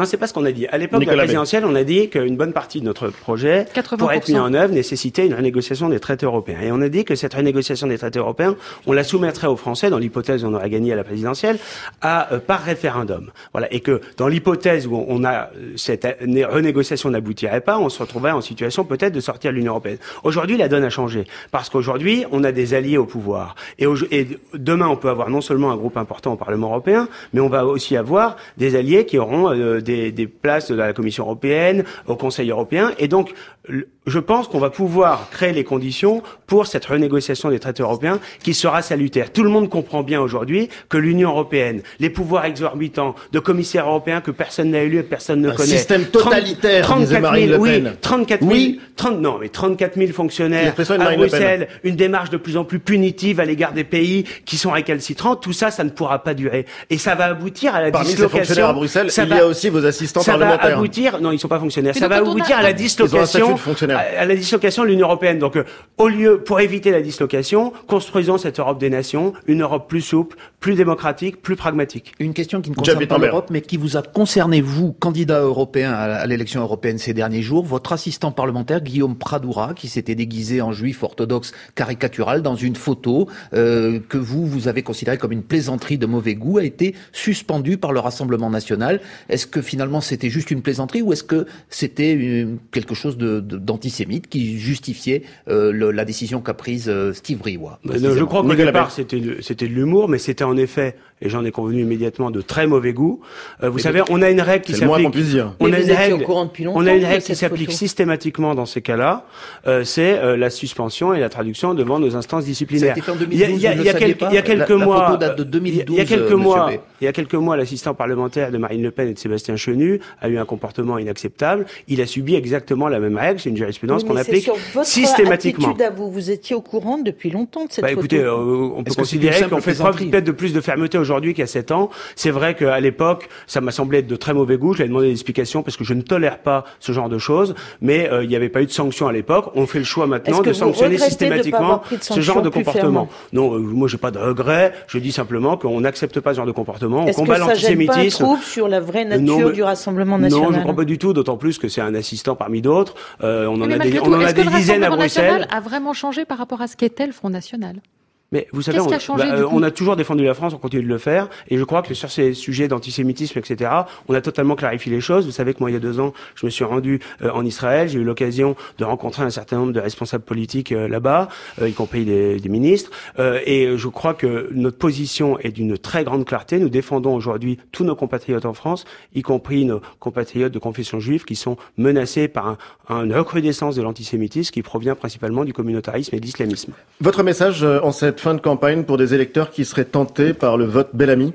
c'est pas ce qu'on a dit. À l'époque Nicolas de la présidentielle, on a dit qu'une bonne partie de notre projet, pour être mis en œuvre, nécessitait une renégociation des traités européens. Et on a dit que cette renégociation des traités européens, on la soumettrait aux Français, dans l'hypothèse où on aurait gagné à la présidentielle, à, euh, par référendum. Voilà. Et que dans l'hypothèse où on a, cette renégociation n'aboutirait pas, on se retrouverait en situation peut-être de sortir de l'Union européenne. Aujourd'hui, la donne a changé. Parce qu'aujourd'hui, on a des alliés au pouvoir. Et, au, et demain, on peut avoir non seulement un groupe important au Parlement européen, mais on va aussi avoir des alliés qui auront euh, des, des places dans la Commission européenne, au Conseil européen. Et donc, je pense qu'on va pouvoir créer les conditions pour cette renégociation des traités européens qui sera salutaire. Tout le monde comprend bien aujourd'hui que l'Union européenne, les pouvoirs exorbitants de commissaires européens que personne n'a élu et personne ne un connaît. Système totalitaire, trente, disait Marine Le Pen. Oui, trente-quatre mille, oui. trente, non, mais trente-quatre mille fonctionnaires à Bruxelles, une démarche de plus en plus punitive à l'égard des pays qui sont récalcitrants. Tout ça, ça ne pourra pas durer. Et ça va aboutir à la Parmi dislocation. Parmi ces fonctionnaires à Bruxelles, il va, y a aussi vos assistants ça parlementaires. Ça va aboutir, non, ils sont pas fonctionnaires. Mais ça va aboutir a... à la dislocation, à, à la dislocation de l'Union européenne. Donc, euh, au lieu, pour éviter la dislocation, construisons cette Europe des nations, une Europe plus souple, plus démocratique, plus pragmatique. Une question qui ne concerne pas l'Europe, mais qui vous a concerné, vous, candidat européen à l'élection européenne ces derniers jours, votre assistant parlementaire, Guillaume Pradoura, qui s'était déguisé en juif orthodoxe caricatural dans une photo euh, que vous, vous avez considérée comme une plaisanterie de mauvais goût, a été suspendu par le Rassemblement national. Est-ce que finalement c'était juste une plaisanterie ou est-ce que c'était euh, quelque chose de, de, d'antisémite qui justifiait euh, le, la décision qu'a prise euh, Steve Briouat? Je crois qu'au départ c'était de, c'était de l'humour, mais c'était en effet, et j'en ai convenu immédiatement, de très mauvais goût. Euh, vous mais savez, on a une règle qui s'applique. On a une règle. On a une règle qui s'applique photo. systématiquement dans ces cas-là. Euh, c'est euh, la suspension et la traduction devant nos instances disciplinaires. Ça a été fait en deux mille douze, il y a, il y a, vous quelques, le saviez pas. Il y a quelques la, mois. La photo date de deux mille douze. Il y a quelques euh, mois. Il y a quelques mois, l'assistant parlementaire de Marine Le Pen et de Sébastien Chenu a eu un comportement inacceptable. Il a subi exactement la même règle. C'est une jurisprudence oui, qu'on applique sur votre systématiquement. À vous, vous étiez au courant depuis longtemps de cette bah, photo. Écoutez, euh, on peut considérer qu'on fait preuve peut-être de plus de fermeté aujourd'hui qu'il y a sept ans. C'est vrai qu'à l'époque, ça m'a semblé être de très mauvais goût. Je lui ai demandé des explications parce que je ne tolère pas ce genre de choses. Mais euh, il n'y avait pas eu de sanction à l'époque. On fait le choix maintenant de sanctionner systématiquement de ce genre de comportement. Non, euh, moi j'ai pas de regret. Je dis simplement qu'on n'accepte pas ce genre de comportement. On combat l'antisémitisme. Est-ce que ça gêne pas un trouble sur la vraie nature non, mais, du Rassemblement national? Non, je ne crois pas du tout. D'autant plus que c'est un assistant parmi d'autres. Euh, on en a des, tout, on en a des dizaines à Bruxelles. Le Rassemblement national a vraiment changé par rapport à ce qu'était le Front National? Mais vous savez, on, a changé, bah, on a toujours défendu la France, on continue de le faire, et je crois que sur ces sujets d'antisémitisme, et cetera, on a totalement clarifié les choses. Vous savez que moi, il y a deux ans, je me suis rendu euh, en Israël, j'ai eu l'occasion de rencontrer un certain nombre de responsables politiques euh, là-bas, euh, y compris des, des ministres, euh, et je crois que notre position est d'une très grande clarté. Nous défendons aujourd'hui tous nos compatriotes en France, y compris nos compatriotes de confession juive, qui sont menacés par un, un, une recrudescence de l'antisémitisme qui provient principalement du communautarisme et de l'islamisme. Votre message euh, en cette fin de campagne pour des électeurs qui seraient tentés par le vote Bellamy?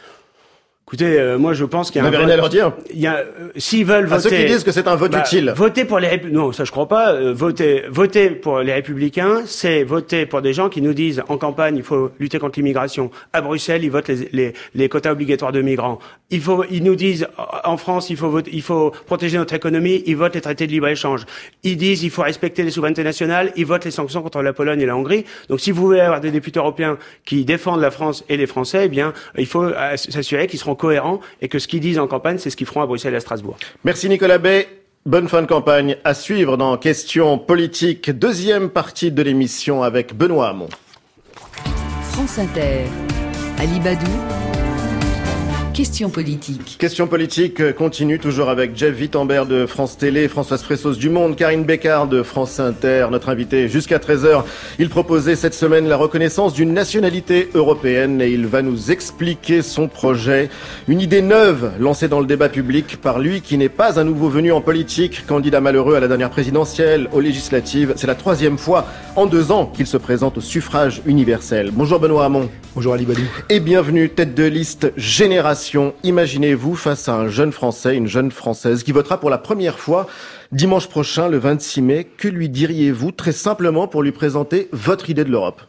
Écoutez, euh, moi je pense qu'il y a Vous un n'avez rien à leur dire. Il y a, euh, s'ils veulent voter. À ceux qui disent que c'est un vote bah, utile. Voter pour les Républicains. Non, ça je crois pas. Euh, voter, voter pour les Républicains, c'est voter pour des gens qui nous disent en campagne il faut lutter contre l'immigration. À Bruxelles, ils votent les, les, les quotas obligatoires de migrants. Il faut, ils nous disent en France il faut voter, il faut protéger notre économie. Ils votent les traités de libre échange. Ils disent il faut respecter les souverainetés nationales. Ils votent les sanctions contre la Pologne et la Hongrie. Donc si vous voulez avoir des députés européens qui défendent la France et les Français, eh bien il faut s'assurer qu'ils seront cohérents et que ce qu'ils disent en campagne, c'est ce qu'ils feront à Bruxelles et à Strasbourg. Merci Nicolas Bay. Bonne fin de campagne à suivre dans Questions politiques, deuxième partie de l'émission avec Benoît Hamon. France Inter, Ali Badou. Questions politiques. Questions politiques continue toujours avec Jeff Wittenberg de France Télé, Françoise Fressos du Monde, Karine Bécard de France Inter, notre invité jusqu'à treize heures. Il proposait cette semaine la reconnaissance d'une nationalité européenne et il va nous expliquer son projet. Une idée neuve lancée dans le débat public par lui qui n'est pas un nouveau venu en politique, candidat malheureux à la dernière présidentielle, aux législatives. C'est la troisième fois en deux ans qu'il se présente au suffrage universel. Bonjour Benoît Hamon. Bonjour Ali Badou. Et bienvenue, tête de liste Génération. Imaginez-vous face à un jeune Français, une jeune Française qui votera pour la première fois dimanche prochain, le vingt-six mai. Que lui diriez-vous très simplement pour lui présenter votre idée de l'Europe ?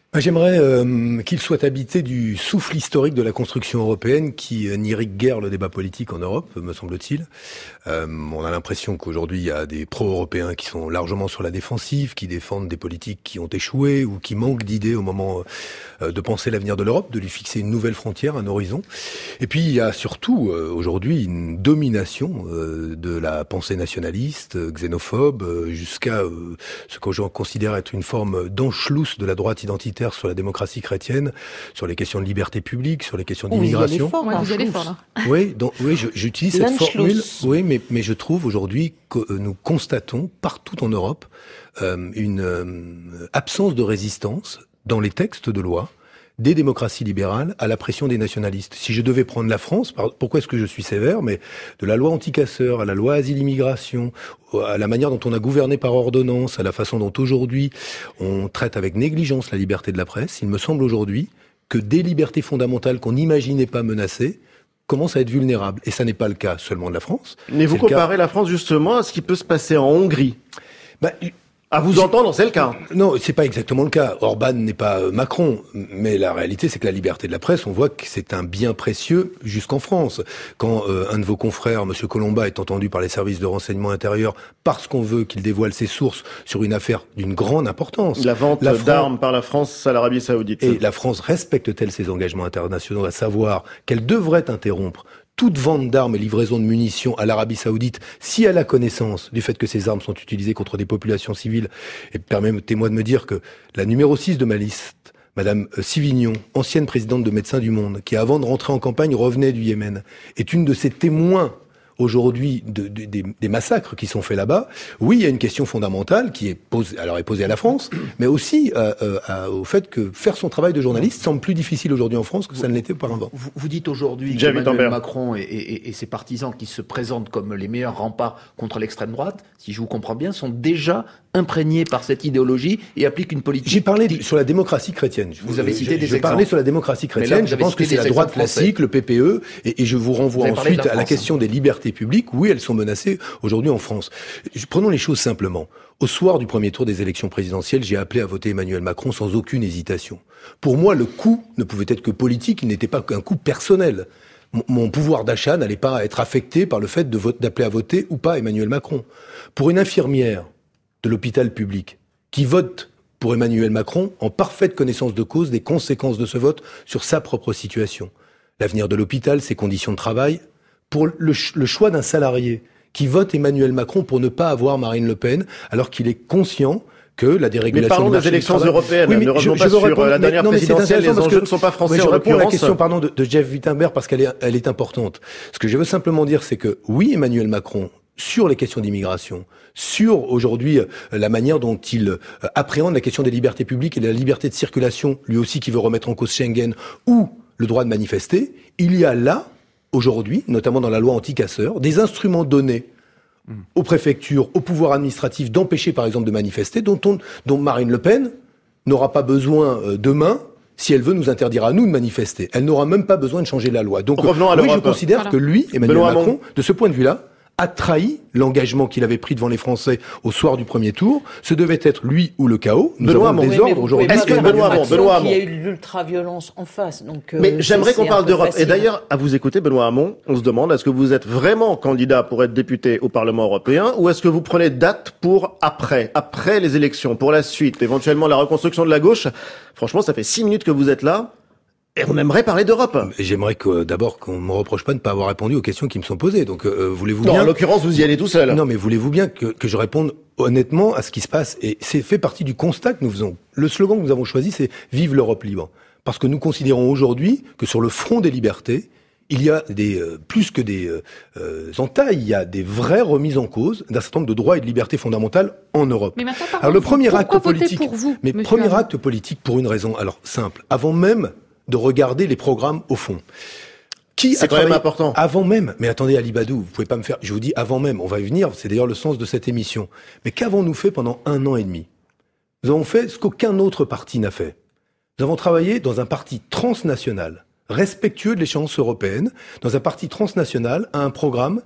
J'aimerais euh, qu'il soit habité du souffle historique de la construction européenne qui euh, n'irrigue guère le débat politique en Europe, me semble-t-il. Euh, on a l'impression qu'aujourd'hui, il y a des pro-européens qui sont largement sur la défensive, qui défendent des politiques qui ont échoué ou qui manquent d'idées au moment euh, de penser l'avenir de l'Europe, de lui fixer une nouvelle frontière, un horizon. Et puis, il y a surtout euh, aujourd'hui une domination euh, de la pensée nationaliste, euh, xénophobe, euh, jusqu'à euh, ce que je considère être une forme d'anschluss de la droite identitaire sur la démocratie chrétienne, sur les questions de liberté publique, sur les questions d'immigration. Fort, ouais, vous y allez fort, là. Oui, donc, oui, je, j'utilise cette formule. Oui, mais, mais je trouve aujourd'hui que nous constatons partout en Europe euh, une euh, absence de résistance dans les textes de loi des démocraties libérales à la pression des nationalistes. Si je devais prendre la France, pourquoi est-ce que je suis sévère? Mais de la loi anti-casseurs à la loi asile-immigration, à la manière dont on a gouverné par ordonnance, à la façon dont aujourd'hui on traite avec négligence la liberté de la presse, il me semble aujourd'hui que des libertés fondamentales qu'on n'imaginait pas menacées commencent à être vulnérables. Et ça n'est pas le cas seulement de la France. Mais vous comparez la France justement à ce qui peut se passer en Hongrie. Bah, À vous entendre, c'est le cas. Non, c'est pas exactement le cas. Orban n'est pas Macron, mais la réalité, c'est que la liberté de la presse, on voit que c'est un bien précieux jusqu'en France. Quand euh, un de vos confrères, Monsieur Colomba, est entendu par les services de renseignement intérieur parce qu'on veut qu'il dévoile ses sources sur une affaire d'une grande importance. La vente la France... d'armes par la France à l'Arabie Saoudite. Et la France respecte-t-elle ses engagements internationaux, à savoir qu'elle devrait interrompre toute vente d'armes et livraison de munitions à l'Arabie Saoudite, si elle a connaissance du fait que ces armes sont utilisées contre des populations civiles. Et permettez-moi de me dire que la numéro six de ma liste, Madame Sivignon, ancienne présidente de Médecins du Monde, qui avant de rentrer en campagne revenait du Yémen, est une de ces témoins aujourd'hui de, de, des, des massacres qui sont faits là-bas. Oui, il y a une question fondamentale qui est posée, alors est posée à la France, mais aussi euh, euh, au fait que faire son travail de journaliste semble plus difficile aujourd'hui en France que ça ne l'était auparavant. Vous, vous dites aujourd'hui qu'Emmanuel Macron et, et, et ses partisans qui se présentent comme les meilleurs remparts contre l'extrême droite, si je vous comprends bien, sont déjà imprégnés par cette idéologie et appliquent une politique... J'ai parlé de, sur la démocratie chrétienne. Vous, vous avez cité des exemples. J'ai parlé sur la démocratie chrétienne. Là, je pense que c'est la droite classique, le P P E, et, et je vous renvoie vous ensuite la à la question des libertés publiques. Oui, elles sont menacées aujourd'hui en France. Prenons les choses simplement. Au soir du premier tour des élections présidentielles, j'ai appelé à voter Emmanuel Macron sans aucune hésitation. Pour moi, le coup ne pouvait être que politique, il n'était pas qu'un coup personnel. Mon, mon pouvoir d'achat n'allait pas être affecté par le fait de vote, d'appeler à voter ou pas Emmanuel Macron. Pour une infirmière de l'hôpital public qui vote pour Emmanuel Macron en parfaite connaissance de cause des conséquences de ce vote sur sa propre situation, l'avenir de l'hôpital, ses conditions de travail, pour le, ch- le choix d'un salarié qui vote Emmanuel Macron pour ne pas avoir Marine Le Pen, alors qu'il est conscient que la dérégulation... Mais parlons des élections européennes, oui, ne revenons pas sur répondre, la dernière mais, non, présidentielle, les enjeux ne sont pas français en l'occurrence. Je réponds à la question pardon, de, de Jeff Wittenberg parce qu'elle est, elle est importante. Ce que je veux simplement dire, c'est que oui, Emmanuel Macron, sur les questions d'immigration, sur aujourd'hui la manière dont il euh, appréhende la question des libertés publiques et de la liberté de circulation, lui aussi qui veut remettre en cause Schengen, ou le droit de manifester, il y a là, aujourd'hui, notamment dans la loi anti-casseurs, des instruments donnés mmh. aux préfectures, au pouvoir administratif d'empêcher par exemple de manifester, dont, on, dont Marine Le Pen n'aura pas besoin euh, demain si elle veut nous interdire à nous de manifester. Elle n'aura même pas besoin de changer la loi. Donc revenons à oui, l'Europe. Je considère voilà. que lui, Emmanuel Benoît Macron, Hamon. de ce point de vue-là, a trahi l'engagement qu'il avait pris devant les Français au soir du premier tour. Ce devait être lui ou le chaos. Nous Benoît avons Hamon. des ordres aujourd'hui. Est-ce que Benoît Hamon, Benoît Hamon, il y a eu l'ultra-violence en face. Donc, euh, mais j'aimerais qu'on parle d'Europe. facile. Et d'ailleurs, à vous écouter, Benoît Hamon, on se demande, est-ce que vous êtes vraiment candidat pour être député au Parlement européen, ou est-ce que vous prenez date pour après, après les élections, pour la suite, éventuellement la reconstruction de la gauche? Franchement, ça fait six minutes que vous êtes là. Et on aimerait parler d'Europe. J'aimerais que d'abord qu'on me reproche pas de ne pas avoir répondu aux questions qui me sont posées. Donc euh, voulez-vous non, bien... en l'occurrence, vous y allez tout seul. Non, mais voulez-vous bien que, que je réponde honnêtement à ce qui se passe? Et c'est fait partie du constat que nous faisons. Le slogan que nous avons choisi, c'est « Vive l'Europe libre ». Parce que nous considérons aujourd'hui que sur le front des libertés, il y a des euh, plus que des euh, euh, entailles, il y a des vraies remises en cause d'un certain nombre de droits et de libertés fondamentales en Europe. Mais maintenant, alors le premier vous, acte politique, pour vous, mais premier Hamon. acte politique pour une raison alors simple. Avant même de regarder les programmes au fond. Qui c'est quand même important. Avant même, mais attendez Ali Badou, vous pouvez pas me faire, je vous dis avant même, on va y venir, c'est d'ailleurs le sens de cette émission. Mais qu'avons-nous fait pendant un an et demi? Nous avons fait ce qu'aucun autre parti n'a fait. Nous avons travaillé dans un parti transnational, respectueux de l'échéance européenne, dans un parti transnational, à un programme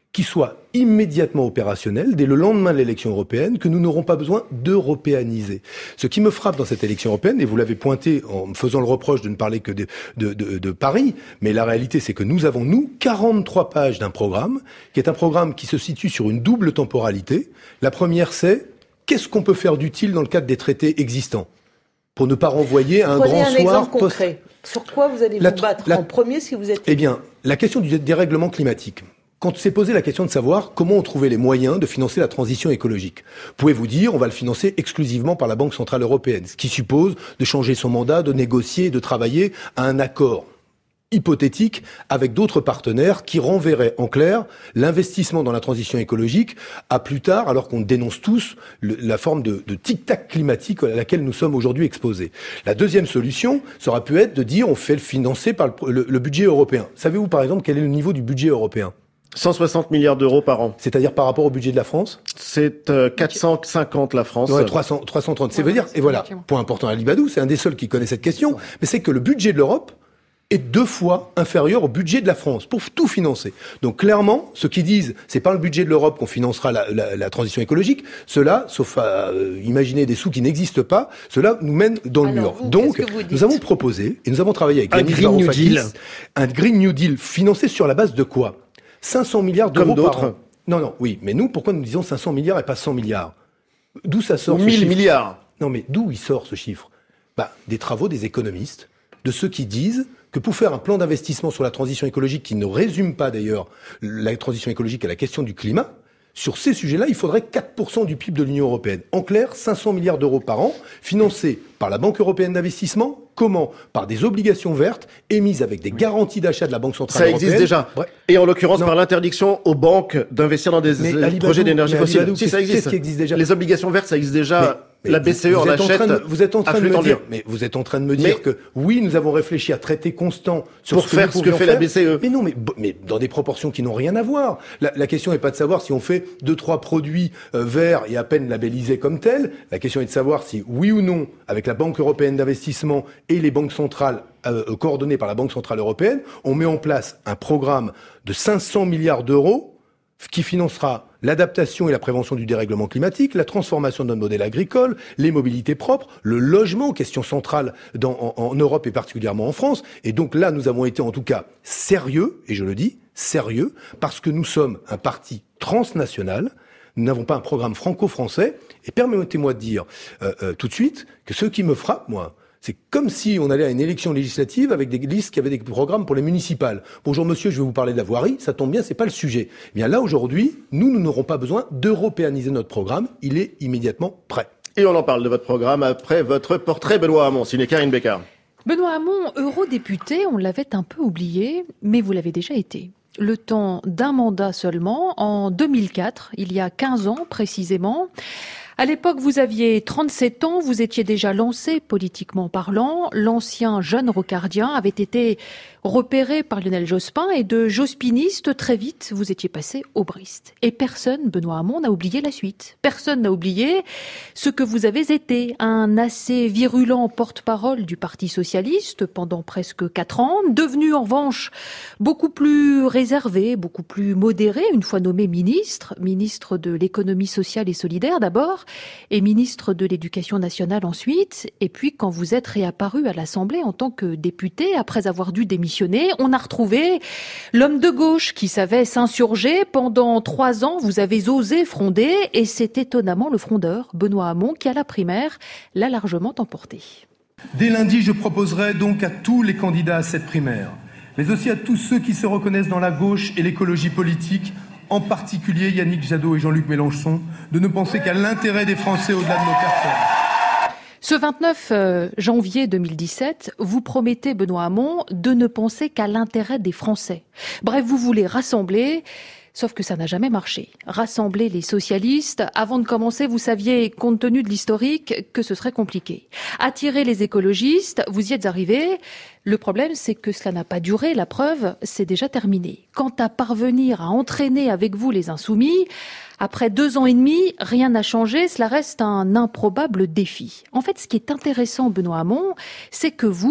qui soit immédiatement opérationnel dès le lendemain de l'élection européenne, que nous n'aurons pas besoin d'européaniser. Ce qui me frappe dans cette élection européenne, et vous l'avez pointé en me faisant le reproche de ne parler que de, de, de, de Paris, mais la réalité c'est que nous avons, nous, quarante-trois pages d'un programme, qui est un programme qui se situe sur une double temporalité. La première c'est, qu'est-ce qu'on peut faire d'utile dans le cadre des traités existants ? Pour ne pas renvoyer à un Prenez grand un soir... exemple concret. Sur quoi vous allez la, vous battre la, en premier si vous êtes... Eh bien, la question du dérèglement climatique. Quand on s'est posé la question de savoir comment on trouvait les moyens de financer la transition écologique, vous pouvez vous dire on va le financer exclusivement par la Banque Centrale Européenne, ce qui suppose de changer son mandat, de négocier, de travailler à un accord hypothétique avec d'autres partenaires qui renverraient en clair l'investissement dans la transition écologique à plus tard, alors qu'on dénonce tous le, la forme de, de tic-tac climatique à laquelle nous sommes aujourd'hui exposés. La deuxième solution, ça aurait pu être de dire on fait le financer par le, le, le budget européen. Savez-vous par exemple quel est le niveau du budget européen ? cent soixante milliards d'euros par an. C'est-à-dire par rapport au budget de la France ? C'est euh, quatre cent cinquante la France. Ouais, trois cents, trois cent trente. C'est veut dire, et voilà, point important à Libadou, c'est un des seuls qui connaît cette question, mais c'est que le budget de l'Europe est deux fois inférieur au budget de la France pour tout financer. Donc clairement, ceux qui disent c'est par le budget de l'Europe qu'on financera la, la, la transition écologique, cela, sauf à euh, imaginer des sous qui n'existent pas, cela nous mène dans le Alors, mur. vous, Donc nous avons proposé et nous avons travaillé avec un Green New Deal, un Green New Deal financé sur la base de quoi ? cinq cents milliards d'euros Comme par d'autres. an. Non, non, oui, mais nous, pourquoi nous disons cinq cents milliards et pas cent milliards ? D'où ça sort ce mille chiffre ? milliards. Non, mais d'où il sort ce chiffre ? Bah, des travaux des économistes, de ceux qui disent que pour faire un plan d'investissement sur la transition écologique, qui ne résume pas d'ailleurs la transition écologique à la question du climat, sur ces sujets-là, il faudrait quatre pour cent du P I B de l'Union européenne. En clair, cinq cents milliards d'euros par an, financés par la Banque européenne d'investissement. Comment ? Par des obligations vertes émises avec des garanties d'achat de la Banque centrale Ça européenne. existe déjà. Ouais. Et en l'occurrence, Non. par l'interdiction aux banques d'investir dans des Mais euh, Ali Badou, projets d'énergie mais Ali fossile. Badou, Si, ça qu'est-ce- existe. qu'est-ce qui existe déjà ? Les obligations vertes, ça existe déjà. Mais- mais la vous- B C E vous en êtes en achète. train de- Vous êtes en à train de flux me tendu. dire, mais vous êtes en train de me dire Mais- que oui, nous avons réfléchi à traiter constant sur Pour ce que faire nous ce que pouvions fait la faire. B C E. Mais non, mais, mais dans des proportions qui n'ont rien à voir. La, la question n'est pas de savoir si on fait deux, trois produits euh, verts et à peine labellisés comme tels. La question est de savoir si, oui ou non, avec la Banque européenne d'investissement et les banques centrales euh, coordonnées par la Banque centrale européenne, on met en place un programme de cinq cents milliards d'euros qui financera l'adaptation et la prévention du dérèglement climatique, la transformation de notre modèle agricole, les mobilités propres, le logement, question centrale dans, en, en Europe et particulièrement en France. Et donc là, nous avons été en tout cas sérieux, et je le dis, sérieux, parce que nous sommes un parti transnational. Nous n'avons pas un programme franco-français. Et permettez-moi de dire euh, euh, tout de suite que ce qui me frappe, moi, c'est comme si on allait à une élection législative avec des listes qui avaient des programmes pour les municipales. Bonjour monsieur, je vais vous parler de la voirie, ça tombe bien, c'est pas le sujet. Eh bien là, aujourd'hui, nous, nous n'aurons pas besoin d'européaniser notre programme, il est immédiatement prêt. Et on en parle de votre programme après votre portrait, Benoît Hamon, signé Karine Bécard. Benoît Hamon, eurodéputé, on l'avait un peu oublié, mais vous l'avez déjà été. Le temps d'un mandat seulement, en deux mille quatre, il y a quinze ans précisément. À l'époque, vous aviez trente-sept ans, vous étiez déjà lancé politiquement parlant. L'ancien jeune rocardien avait été repéré par Lionel Jospin et de jospiniste, très vite, vous étiez passé au Brist. Et personne, Benoît Hamon, n'a oublié la suite. Personne n'a oublié ce que vous avez été, un assez virulent porte-parole du Parti socialiste pendant presque quatre ans, devenu en revanche beaucoup plus réservé, beaucoup plus modéré, une fois nommé ministre, ministre de l'économie sociale et solidaire d'abord, et ministre de l'Éducation nationale ensuite. Et puis, quand vous êtes réapparu à l'Assemblée en tant que député, après avoir dû démissionner, on a retrouvé l'homme de gauche qui savait s'insurger. Pendant trois ans, vous avez osé fronder, et c'est étonnamment le frondeur, Benoît Hamon, qui à la primaire l'a largement emporté. Dès lundi, je proposerai donc à tous les candidats à cette primaire, mais aussi à tous ceux qui se reconnaissent dans la gauche et l'écologie politique, en particulier Yannick Jadot et Jean-Luc Mélenchon, de ne penser qu'à l'intérêt des Français au-delà de nos personnes. Ce vingt-neuf janvier deux mille dix-sept, vous promettez, Benoît Hamon, de ne penser qu'à l'intérêt des Français. Bref, vous voulez rassembler, sauf que ça n'a jamais marché. Rassembler les socialistes, avant de commencer, vous saviez, compte tenu de l'historique, que ce serait compliqué. Attirer les écologistes, vous y êtes arrivés. Le problème, c'est que cela n'a pas duré. La preuve, c'est déjà terminé. Quant à parvenir à entraîner avec vous les insoumis, après deux ans et demi, rien n'a changé. Cela reste un improbable défi. En fait, ce qui est intéressant, Benoît Hamon, c'est que vous,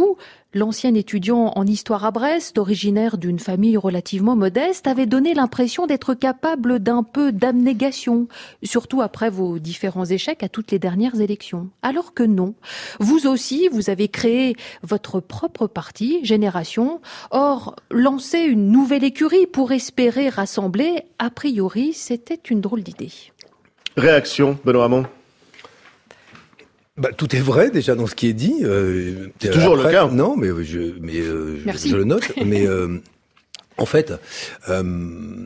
L'ancien étudiant en histoire à Brest, originaire d'une famille relativement modeste, avait donné l'impression d'être capable d'un peu d'abnégation, surtout après vos différents échecs à toutes les dernières élections. Alors que non. Vous aussi, vous avez créé votre propre parti, Génération. Or, lancer une nouvelle écurie pour espérer rassembler, a priori, c'était une drôle d'idée. Réaction, Benoît Hamon. Bah, tout est vrai déjà dans ce qui est dit. Euh, c'est toujours après, le cas. Non, mais je, mais euh, je, je le note. mais euh, en fait, euh,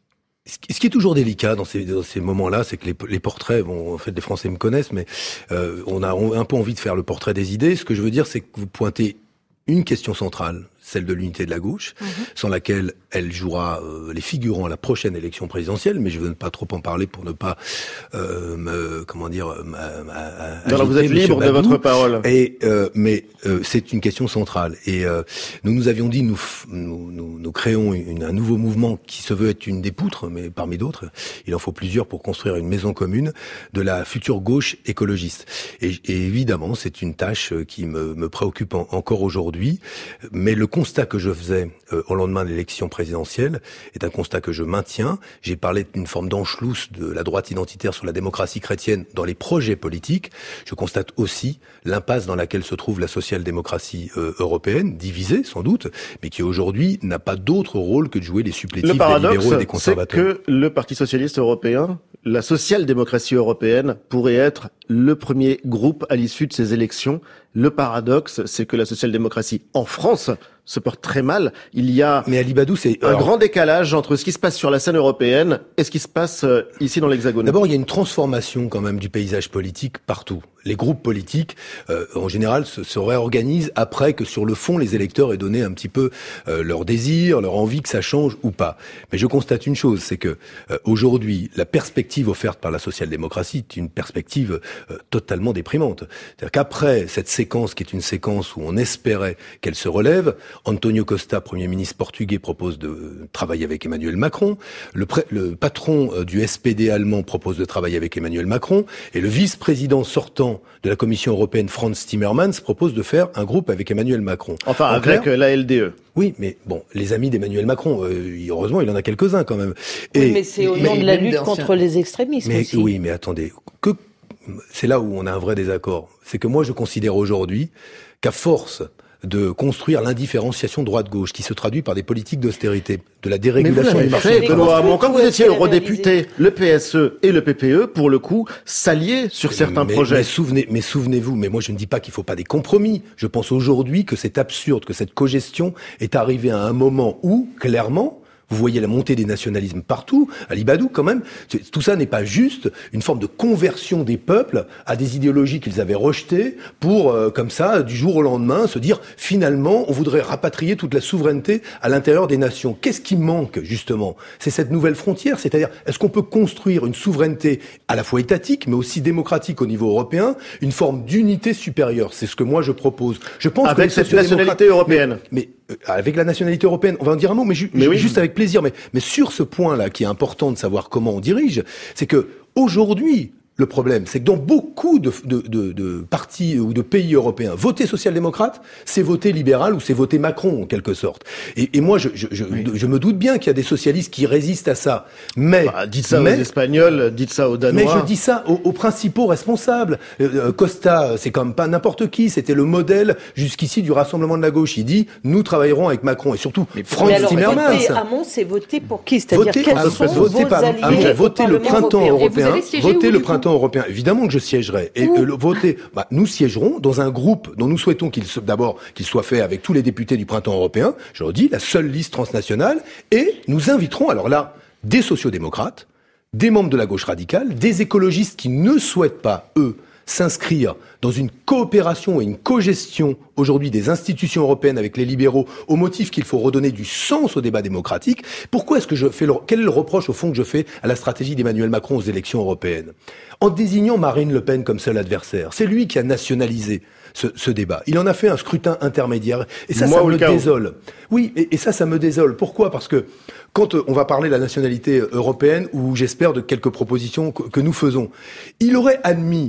ce qui est toujours délicat dans ces, dans ces moments-là, c'est que les, les portraits, bon, en fait, les Français me connaissent, mais euh, on a un peu envie de faire le portrait des idées. Ce que je veux dire, c'est que vous pointez une question centrale, celle de l'unité de la gauche, mmh. sans laquelle elle jouera euh, les figurants à la prochaine élection présidentielle, mais je veux ne pas trop en parler pour ne pas, euh, me, comment dire, ma, ma, Alors vous êtes libre de votre parole. Et euh, mais euh, c'est une question centrale. Et euh, nous nous avions dit, nous nous, nous, nous créons une, un nouveau mouvement qui se veut être une des poutres, mais parmi d'autres, il en faut plusieurs pour construire une maison commune de la future gauche écologiste. Et, et évidemment, c'est une tâche qui me, me préoccupe en, encore aujourd'hui, mais le constat que je faisais euh, au lendemain de l'élection présidentielle est un constat que je maintiens. J'ai parlé d'une forme d'anschluss de la droite identitaire sur la démocratie chrétienne dans les projets politiques. Je constate aussi l'impasse dans laquelle se trouve la social-démocratie euh, européenne, divisée sans doute, mais qui aujourd'hui n'a pas d'autre rôle que de jouer les supplétifs des libéraux et des conservateurs. Le paradoxe, c'est que le Parti socialiste européen, la social-démocratie européenne, pourrait être le premier groupe à l'issue de ces élections. Le paradoxe, c'est que la social-démocratie en France se porte très mal. Il y a Mais Ali Badou, c'est un alors... grand décalage entre ce qui se passe sur la scène européenne et ce qui se passe ici dans l'Hexagone. D'abord, il y a une transformation quand même du paysage politique partout. Les groupes politiques, euh, en général, se, se réorganisent après que sur le fond, les électeurs aient donné un petit peu euh, leur désir, leur envie que ça change ou pas. Mais je constate une chose, c'est que euh, aujourd'hui, la perspective offerte par la social-démocratie est une perspective euh, totalement déprimante. C'est-à-dire qu'après cette séquence qui est une séquence où on espérait qu'elle se relève, Antonio Costa, Premier ministre portugais, propose de travailler avec Emmanuel Macron, le, pré- le patron euh, du S P D allemand propose de travailler avec Emmanuel Macron, et le vice-président sortant de la Commission européenne, Frans Timmermans, propose de faire un groupe avec Emmanuel Macron. Enfin, en avec clair, l'A L D E. Oui, mais bon, les amis d'Emmanuel Macron, euh, heureusement, il en a quelques-uns quand même. Et, oui, mais c'est au nom de la lutte contre les extrémismes mais, aussi. Oui, mais attendez, que, c'est là où on a un vrai désaccord. C'est que moi, je considère aujourd'hui qu'à force de construire l'indifférenciation droite-gauche qui se traduit par des politiques d'austérité, de la dérégulation du marché. Fait, Benoît Hamon, quand vous étiez eurodéputé, le P S E et le P P E, pour le coup, s'alliaient sur mais, certains mais, projets. Mais, souvenez, mais souvenez-vous, mais moi je ne dis pas qu'il ne faut pas des compromis. Je pense aujourd'hui que c'est absurde que cette cogestion est arrivée à un moment où, clairement, vous voyez la montée des nationalismes partout. Ali Badou, quand même, tout ça n'est pas juste une forme de conversion des peuples à des idéologies qu'ils avaient rejetées pour, euh, comme ça, du jour au lendemain, se dire, finalement, on voudrait rapatrier toute la souveraineté à l'intérieur des nations. Qu'est-ce qui manque, justement? C'est cette nouvelle frontière, c'est-à-dire, est-ce qu'on peut construire une souveraineté à la fois étatique, mais aussi démocratique au niveau européen, une forme d'unité supérieure? C'est ce que moi je propose. Je pense Avec que cette nationalité européenne. Mais, mais euh, avec la nationalité européenne, on va en dire un mot, mais, ju- mais oui. juste avec plaisir. Mais, mais sur ce point-là, qui est important de savoir comment on dirige, c'est que aujourd'hui, le problème, c'est que dans beaucoup de, de, de, de partis ou de pays européens, voter social-démocrate, c'est voter libéral ou c'est voter Macron, en quelque sorte. Et, et moi, je, je, je, oui. je me doute bien qu'il y a des socialistes qui résistent à ça. Mais bah, dites ça mais, aux Espagnols, dites ça aux Danois. Mais je dis ça aux, aux principaux responsables. Euh, Costa, c'est quand même pas n'importe qui. C'était le modèle jusqu'ici du Rassemblement de la gauche. Il dit, nous travaillerons avec Macron. Et surtout, Frans Timmermans. Voter Hamon, c'est voter pour qui? C'est-à-dire voter, quels ah, sont voter vos pas, alliés Hamon, voter le printemps européen. Voter le printemps européen. Évidemment que je siégerai. Et euh, le voter, bah, nous siégerons dans un groupe dont nous souhaitons qu'il se, d'abord qu'il soit fait avec tous les députés du printemps européen. Je le dis, la seule liste transnationale. Et nous inviterons, alors là, des sociodémocrates, des membres de la gauche radicale, des écologistes qui ne souhaitent pas, eux, s'inscrire dans une coopération et une cogestion aujourd'hui des institutions européennes avec les libéraux au motif qu'il faut redonner du sens au débat démocratique. Pourquoi est-ce que je fais le, quel est le reproche au fond que je fais à la stratégie d'Emmanuel Macron aux élections européennes? En désignant Marine Le Pen comme seul adversaire, c'est lui qui a nationalisé ce, ce débat. Il en a fait un scrutin intermédiaire. Et ça, Moi, ça me désole. Oui, et, et ça, ça me désole. Pourquoi? Parce que quand on va parler de la nationalité européenne, ou j'espère de quelques propositions que, que nous faisons, il aurait admis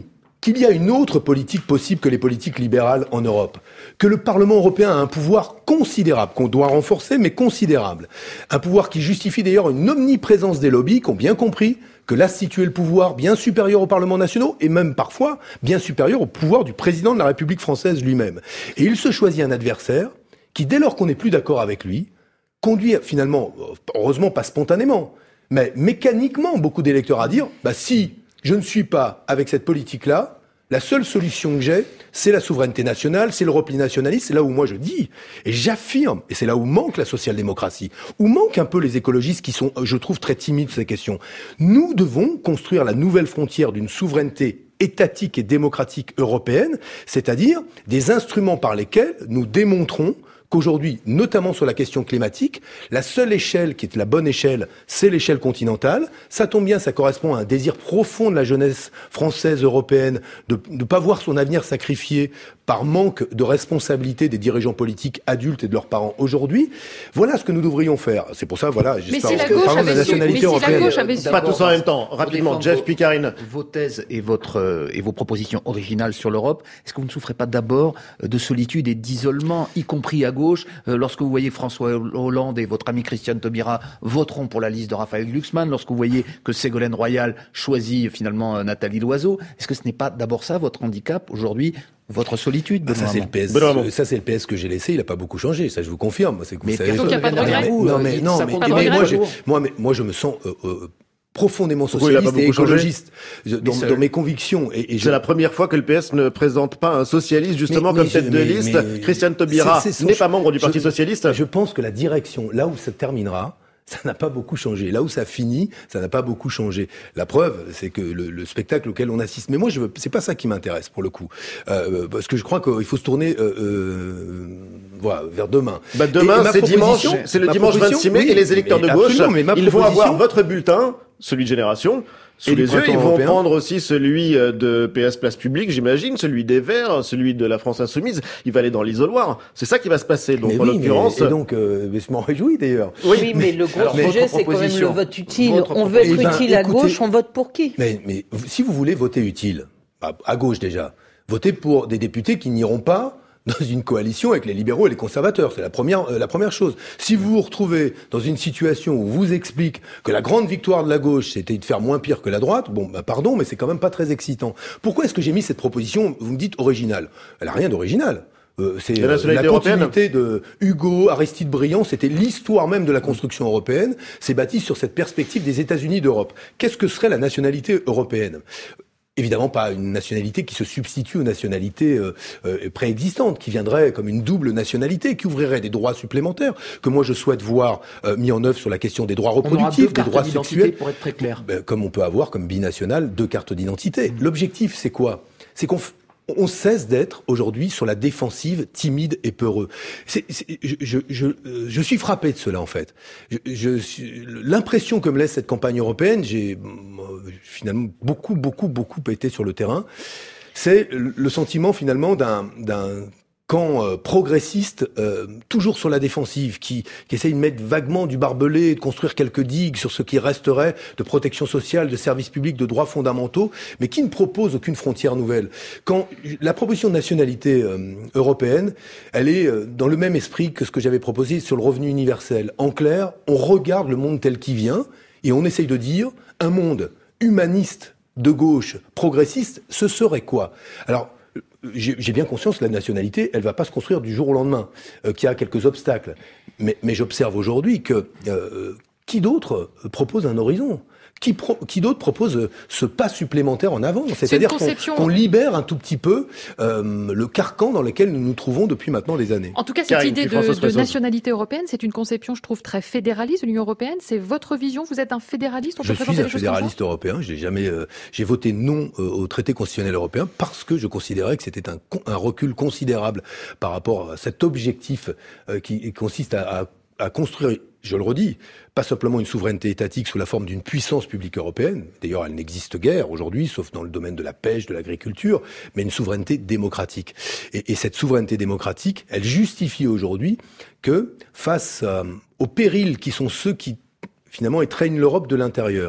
qu'il y a une autre politique possible que les politiques libérales en Europe, que le Parlement européen a un pouvoir considérable, qu'on doit renforcer, mais considérable. Un pouvoir qui justifie d'ailleurs une omniprésence des lobbies, qui ont bien compris que l'instituer le pouvoir bien supérieur aux parlements nationaux, et même parfois bien supérieur au pouvoir du président de la République française lui-même. Et il se choisit un adversaire qui, dès lors qu'on n'est plus d'accord avec lui, conduit finalement, heureusement pas spontanément, mais mécaniquement beaucoup d'électeurs à dire, bah si je ne suis pas avec cette politique-là, la seule solution que j'ai, c'est la souveraineté nationale, c'est le repli nationaliste, c'est là où moi je dis, et j'affirme, et c'est là où manque la social-démocratie, où manquent un peu les écologistes qui sont, je trouve, très timides sur ces questions. Nous devons construire la nouvelle frontière d'une souveraineté étatique et démocratique européenne, c'est-à-dire des instruments par lesquels nous démontrons qu'aujourd'hui, notamment sur la question climatique, la seule échelle qui est la bonne échelle, c'est l'échelle continentale. Ça tombe bien, ça correspond à un désir profond de la jeunesse française, européenne, de ne pas voir son avenir sacrifié par manque de responsabilité des dirigeants politiques adultes et de leurs parents aujourd'hui. Voilà ce que nous devrions faire. C'est pour ça, voilà, j'espère si que nous parlons de la nationalité si européenne. La pas tous en même temps. Rapidement, Jeff Picarine. Vos thèses et votre et vos propositions originales sur l'Europe, est-ce que vous ne souffrez pas d'abord de solitude et d'isolement, y compris à gauche, euh, lorsque vous voyez François Hollande et votre ami Christiane Taubira voteront pour la liste de Raphaël Glucksmann, lorsque vous voyez que Ségolène Royal choisit finalement Nathalie Loiseau, est-ce que ce n'est pas d'abord ça votre handicap aujourd'hui? Votre solitude, bah ça c'est le P S. Bravo. Ça c'est le P S que j'ai laissé. Il a pas beaucoup changé. Ça je vous confirme. C'est que vous mais savez. donc il n'y a pas de regret. Non mais non mais, mais, mais moi, je, moi, mais, moi je me sens euh, euh, profondément socialiste et écologiste dans, dans mes convictions. Et, et je... C'est la première fois que le P S ne présente pas un socialiste justement mais, comme mais tête je, de mais, liste. Mais, Christiane Taubira n'est pas membre du Parti je, socialiste. Je pense que la direction, là où ça terminera, ça n'a pas beaucoup changé. Là où ça finit, ça n'a pas beaucoup changé. La preuve, c'est que le, le spectacle auquel on assiste. Mais moi, je veux, c'est pas ça qui m'intéresse pour le coup, euh, parce que je crois qu'il faut se tourner, euh, euh, voilà, vers demain. Bah demain, c'est dimanche, c'est le dimanche vingt-six mai, oui, et les électeurs de gauche, ils vont avoir votre bulletin, celui de Génération. Sous les yeux, ils vont européen. prendre aussi celui de P S Place Publique, j'imagine, celui des Verts, celui de la France Insoumise. Il va aller dans l'isoloir. C'est ça qui va se passer. Donc, mais en oui, l'occurrence. Et donc, euh, mais je m'en réjouis d'ailleurs. Oui, oui, mais le gros alors, sujet, c'est quand même le vote utile. On veut être eh ben, utile à écoutez, gauche, on vote pour qui? Mais, mais si vous voulez voter utile, à gauche déjà, votez pour des députés qui n'iront pas dans une coalition avec les libéraux et les conservateurs. C'est la première, euh, la première chose. Si vous vous retrouvez dans une situation où on vous explique que la grande victoire de la gauche, c'était de faire moins pire que la droite, bon, bah, pardon, mais c'est quand même pas très excitant. Pourquoi est-ce que j'ai mis cette proposition, vous me dites, originale? Elle a rien d'original. Euh, c'est la, euh, la continuité de Hugo, Aristide Briand, c'était l'histoire même de la construction européenne. C'est bâti sur cette perspective des États-Unis d'Europe. Qu'est-ce que serait la nationalité européenne? Évidemment pas une nationalité qui se substitue aux nationalités euh, euh, préexistantes, qui viendrait comme une double nationalité, qui ouvrirait des droits supplémentaires, que moi je souhaite voir euh, mis en œuvre sur la question des droits reproductifs, des droits sexuels. Pour être très clair. Ben, comme on peut avoir, comme binational, deux cartes d'identité. Mmh. L'objectif, c'est quoi? C'est qu'on f... on cesse d'être aujourd'hui sur la défensive, timide et peureux. C'est, c'est, je, je, je, je suis frappé de cela en fait. Je, je, l'impression que me laisse cette campagne européenne, j'ai finalement beaucoup, beaucoup, beaucoup été sur le terrain. C'est le sentiment finalement d'un, d'un camp euh, progressiste, euh, toujours sur la défensive, qui, qui essaye de mettre vaguement du barbelé, de construire quelques digues sur ce qui resterait de protection sociale, de services publics, de droits fondamentaux, mais qui ne propose aucune frontière nouvelle. Quand la proposition de nationalité euh, européenne, elle est euh, dans le même esprit que ce que j'avais proposé sur le revenu universel. En clair, on regarde le monde tel qu'il vient et on essaye de dire un monde humaniste, de gauche, progressiste, ce serait quoi? Alors, J'ai, j'ai bien conscience que la nationalité, elle va pas se construire du jour au lendemain, euh, qu'il y a quelques obstacles. Mais, mais j'observe aujourd'hui que euh, qui d'autre propose un horizon? Qui, pro, qui d'autre propose ce pas supplémentaire en avant? C'est-à-dire C'est conception... qu'on, qu'on libère un tout petit peu euh, le carcan dans lequel nous nous trouvons depuis maintenant des années. En tout cas, cette Karine, idée de, de nationalité européenne, c'est une conception, je trouve, très fédéraliste de l'Union européenne. C'est votre vision? Vous êtes un fédéraliste? On je suis un fédéraliste européen. J'ai jamais, euh, j'ai voté non euh, au traité constitutionnel européen parce que je considérais que c'était un, un recul considérable par rapport à cet objectif euh, qui consiste à, à, à construire, je le redis, pas simplement une souveraineté étatique sous la forme d'une puissance publique européenne, d'ailleurs elle n'existe guère aujourd'hui, sauf dans le domaine de la pêche, de l'agriculture, mais une souveraineté démocratique. Et, et cette souveraineté démocratique, elle justifie aujourd'hui que, face euh, aux périls qui sont ceux qui, finalement, étreignent l'Europe de l'intérieur,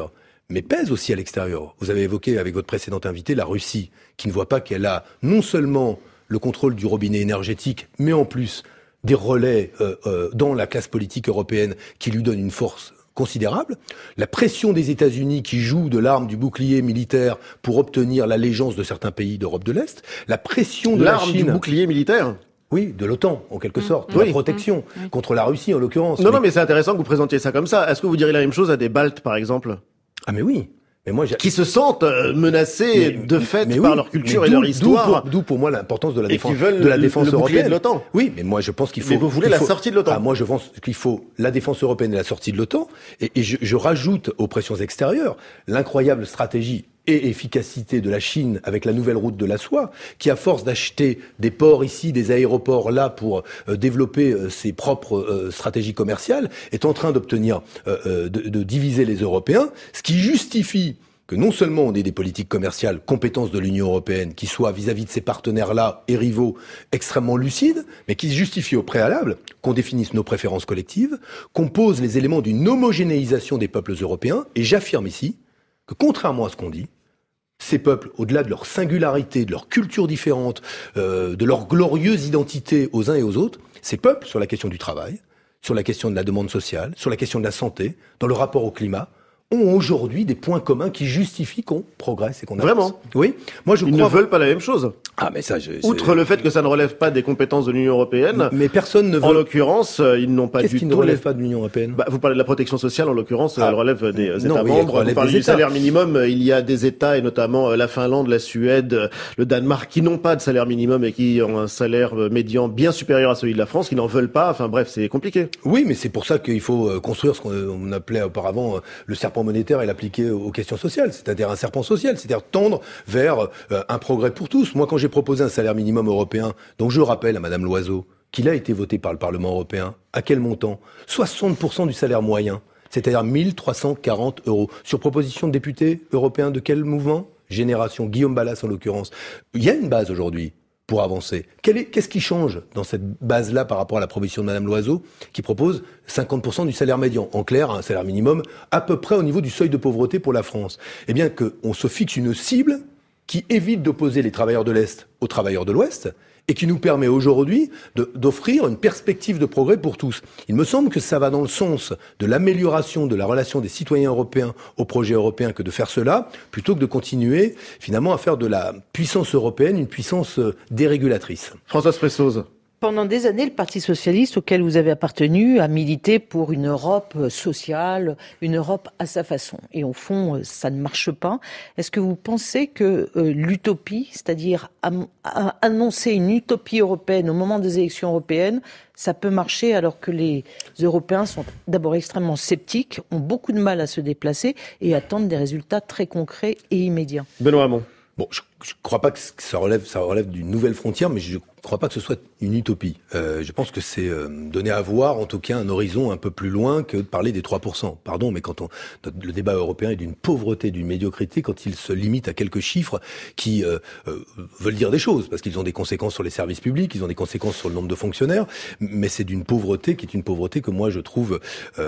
mais pèse aussi à l'extérieur. Vous avez évoqué avec votre précédente invitée la Russie, qui ne voit pas qu'elle a non seulement le contrôle du robinet énergétique, mais en plus des relais euh, euh, dans la classe politique européenne qui lui donnent une force considérable. La pression des États-Unis qui jouent de l'arme du bouclier militaire pour obtenir l'allégeance de certains pays d'Europe de l'Est. La pression de la Chine... L'arme du bouclier militaire ? Oui, de l'OTAN, en quelque sorte, mmh. la oui. protection mmh. contre la Russie, en l'occurrence. Non, mais... non, mais c'est intéressant que vous présentiez ça comme ça. Est-ce que vous diriez la même chose à des Baltes, par exemple ? Ah, mais oui. Mais moi, qui se sentent menacés mais, de fait mais par oui, leur culture et leur histoire. D'où pour, d'où pour moi l'importance de la et défense, qui veulent de la défense le, le européenne. De l'OTAN. Oui, mais moi je pense qu'il faut. Mais vous voulez la faut, sortie de l'OTAN. Ah, moi je pense qu'il faut la défense européenne et la sortie de l'OTAN. Et, et je, je rajoute aux pressions extérieures l'incroyable stratégie et efficacité de la Chine avec la nouvelle route de la soie, qui à force d'acheter des ports ici, des aéroports là pour euh, développer euh, ses propres euh, stratégies commerciales, est en train d'obtenir, euh, de, de diviser les Européens, ce qui justifie que non seulement on ait des politiques commerciales, compétences de l'Union européenne, qui soient vis-à-vis de ces partenaires-là et rivaux extrêmement lucides, mais qui justifient au préalable qu'on définisse nos préférences collectives, qu'on pose les éléments d'une homogénéisation des peuples européens, et j'affirme ici que contrairement à ce qu'on dit, ces peuples, au-delà de leur singularité, de leur culture différente, euh, de leur glorieuse identité aux uns et aux autres, ces peuples, sur la question du travail, sur la question de la demande sociale, sur la question de la santé, dans le rapport au climat, ont aujourd'hui des points communs qui justifient qu'on progresse et qu'on avance. Vraiment ? Oui. Moi, je Ils crois... ne veulent pas la même chose. Ah, mais ça, je, outre le fait que ça ne relève pas des compétences de l'Union européenne. Mais personne ne veut. En l'occurrence, ils n'ont pas Qu'est-ce du qui tout. ne relève les... pas de l'Union européenne. Bah, vous parlez de la protection sociale, en l'occurrence, ah. elle relève des non, États oui, membres. Vous parlez du États. salaire minimum. Il y a des États, et notamment la Finlande, la Suède, le Danemark, qui n'ont pas de salaire minimum et qui ont un salaire médian bien supérieur à celui de la France, qui n'en veulent pas. Enfin bref, c'est compliqué. Oui, mais c'est pour ça qu'il faut construire ce qu'on appelait auparavant le serpent monétaire et l'appliquer aux questions sociales, c'est-à-dire un serpent social, c'est-à-dire tendre vers euh, un progrès pour tous. Moi, quand j'ai proposé un salaire minimum européen, donc je rappelle à Madame Loiseau qu'il a été voté par le Parlement européen, à quel montant ? soixante pour cent du salaire moyen, c'est-à-dire mille trois cent quarante euros. Sur proposition de députés européens de quel mouvement ? Génération, Guillaume Balas en l'occurrence. Il y a une base aujourd'hui pour avancer. Quel est, qu'est-ce qui change dans cette base-là par rapport à la proposition de Madame Loiseau, qui propose cinquante pour cent du salaire médian, en clair, un salaire minimum à peu près au niveau du seuil de pauvreté pour la France. Eh bien, qu'on se fixe une cible qui évite d'opposer les travailleurs de l'Est aux travailleurs de l'Ouest, et qui nous permet aujourd'hui de, d'offrir une perspective de progrès pour tous. Il me semble que ça va dans le sens de l'amélioration de la relation des citoyens européens au projet européen que de faire cela, plutôt que de continuer finalement à faire de la puissance européenne une puissance dérégulatrice. Françoise Pressoz. Pendant des années, le Parti socialiste auquel vous avez appartenu a milité pour une Europe sociale, une Europe à sa façon. Et au fond, ça ne marche pas. Est-ce que vous pensez que euh, l'utopie, c'est-à-dire am- à annoncer une utopie européenne au moment des élections européennes, ça peut marcher alors que les Européens sont d'abord extrêmement sceptiques, ont beaucoup de mal à se déplacer et attendent des résultats très concrets et immédiats ? Benoît Hamon. Bon, je ne crois pas que ça relève, ça relève d'une nouvelle frontière, mais je ne crois pas que ce soit une utopie. Euh, je pense que c'est euh, donner à voir, en tout cas, un horizon un peu plus loin que de parler des trois pour cent. Pardon, mais quand on, le débat européen est d'une pauvreté, d'une médiocrité, quand il se limite à quelques chiffres qui euh, euh, veulent dire des choses, parce qu'ils ont des conséquences sur les services publics, ils ont des conséquences sur le nombre de fonctionnaires, mais c'est d'une pauvreté qui est une pauvreté que moi je trouve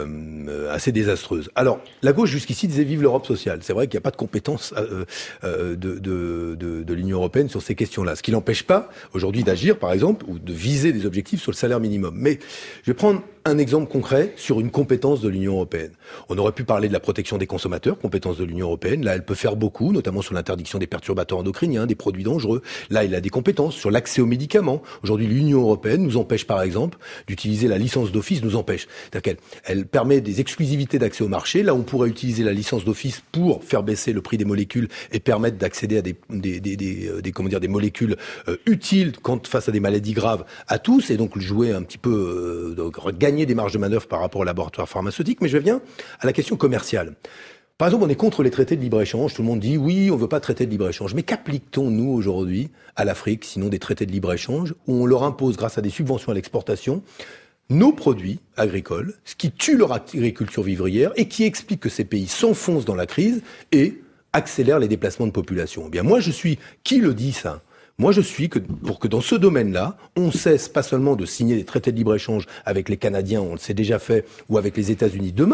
euh, assez désastreuse. Alors, la gauche jusqu'ici disait vive l'Europe sociale. C'est vrai qu'il n'y a pas de compétence euh, euh, de, de, de, de l'Union européenne sur ces questions-là, ce qui n'empêche pas aujourd'hui d'agir, par exemple, ou de viser des objectifs sur le salaire minimum. Mais je vais prendre un exemple concret sur une compétence de l'Union européenne. On aurait pu parler de la protection des consommateurs, compétence de l'Union européenne. Là, elle peut faire beaucoup, notamment sur l'interdiction des perturbateurs endocriniens, des produits dangereux. Là, il a des compétences sur l'accès aux médicaments. Aujourd'hui, l'Union européenne nous empêche, par exemple, d'utiliser la licence d'office, nous empêche. C'est-à-dire qu'elle elle permet des exclusivités d'accès au marché. Là, on pourrait utiliser la licence d'office pour faire baisser le prix des molécules et permettre d'accéder à des, des, des, des, des comment dire, des molécules euh, utiles quand face à des maladies graves à tous, et donc jouer un petit peu, euh, donc, gagner des marges de manœuvre par rapport aux laboratoires pharmaceutiques. Mais je viens à la question commerciale. Par exemple, on est contre les traités de libre-échange. Tout le monde dit oui, on veut pas de traités de libre-échange. Mais qu'applique-t-on, nous, aujourd'hui, à l'Afrique, sinon des traités de libre-échange, où on leur impose, grâce à des subventions à l'exportation, nos produits agricoles, ce qui tue leur agriculture vivrière et qui explique que ces pays s'enfoncent dans la crise et accélèrent les déplacements de population. Eh bien, moi, je suis... Qui le dit, ça ? Moi, je suis que pour que dans ce domaine-là, on cesse pas seulement de signer des traités de libre-échange avec les Canadiens, on le sait déjà fait, ou avec les États-Unis demain,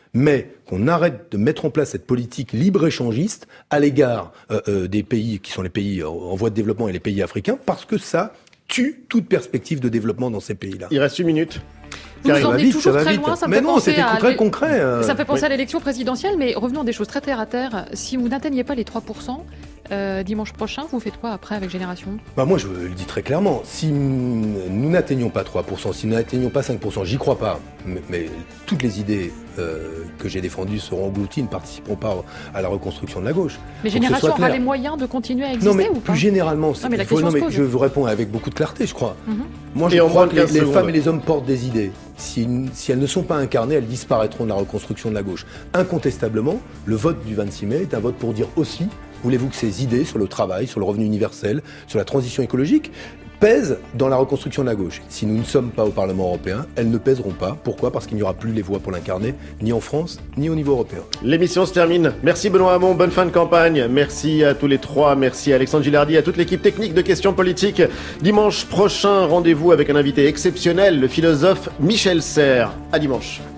mais qu'on arrête de mettre en place cette politique libre-échangiste à l'égard euh, euh, des pays qui sont les pays en voie de développement et les pays africains, parce que ça tue toute perspective de développement dans ces pays-là. Il reste une minute. Vous nous emmenez toujours très loin, ça me mais fait non, penser c'était à très concret. Euh... Ça me fait penser oui. à l'élection présidentielle, mais revenons à des choses très terre à terre. Si vous n'atteignez pas les trois pour cent euh, dimanche prochain, vous faites quoi après avec Génération ? Bah moi, je le dis très clairement. Si nous n'atteignons pas trois pour cent, si nous n'atteignons pas cinq pour cent, j'y crois pas. Mais, mais toutes les idées euh, que j'ai défendues seront englouties, ne participeront pas à la reconstruction de la gauche. Mais Génération aura les moyens de continuer à exister non, mais ou pas ? plus généralement, non, mais la il faut, question non, mais se pose. je vous réponds avec beaucoup de clarté, je crois. Mm-hmm. Moi, je et crois que les, les secondes. femmes et les hommes portent des idées. Si, si elles ne sont pas incarnées, elles disparaîtront de la reconstruction de la gauche. Incontestablement, le vote du vingt-six mai est un vote pour dire aussi, voulez-vous que ces idées sur le travail, sur le revenu universel, sur la transition écologique, pèsent dans la reconstruction de la gauche. Si nous ne sommes pas au Parlement européen, elles ne pèseront pas. Pourquoi ? Parce qu'il n'y aura plus les voix pour l'incarner, ni en France, ni au niveau européen. L'émission se termine. Merci Benoît Hamon, bonne fin de campagne. Merci à tous les trois, merci à Alexandre Gilardi, à toute l'équipe technique de Questions Politiques. Dimanche prochain, rendez-vous avec un invité exceptionnel, le philosophe Michel Serres. À dimanche.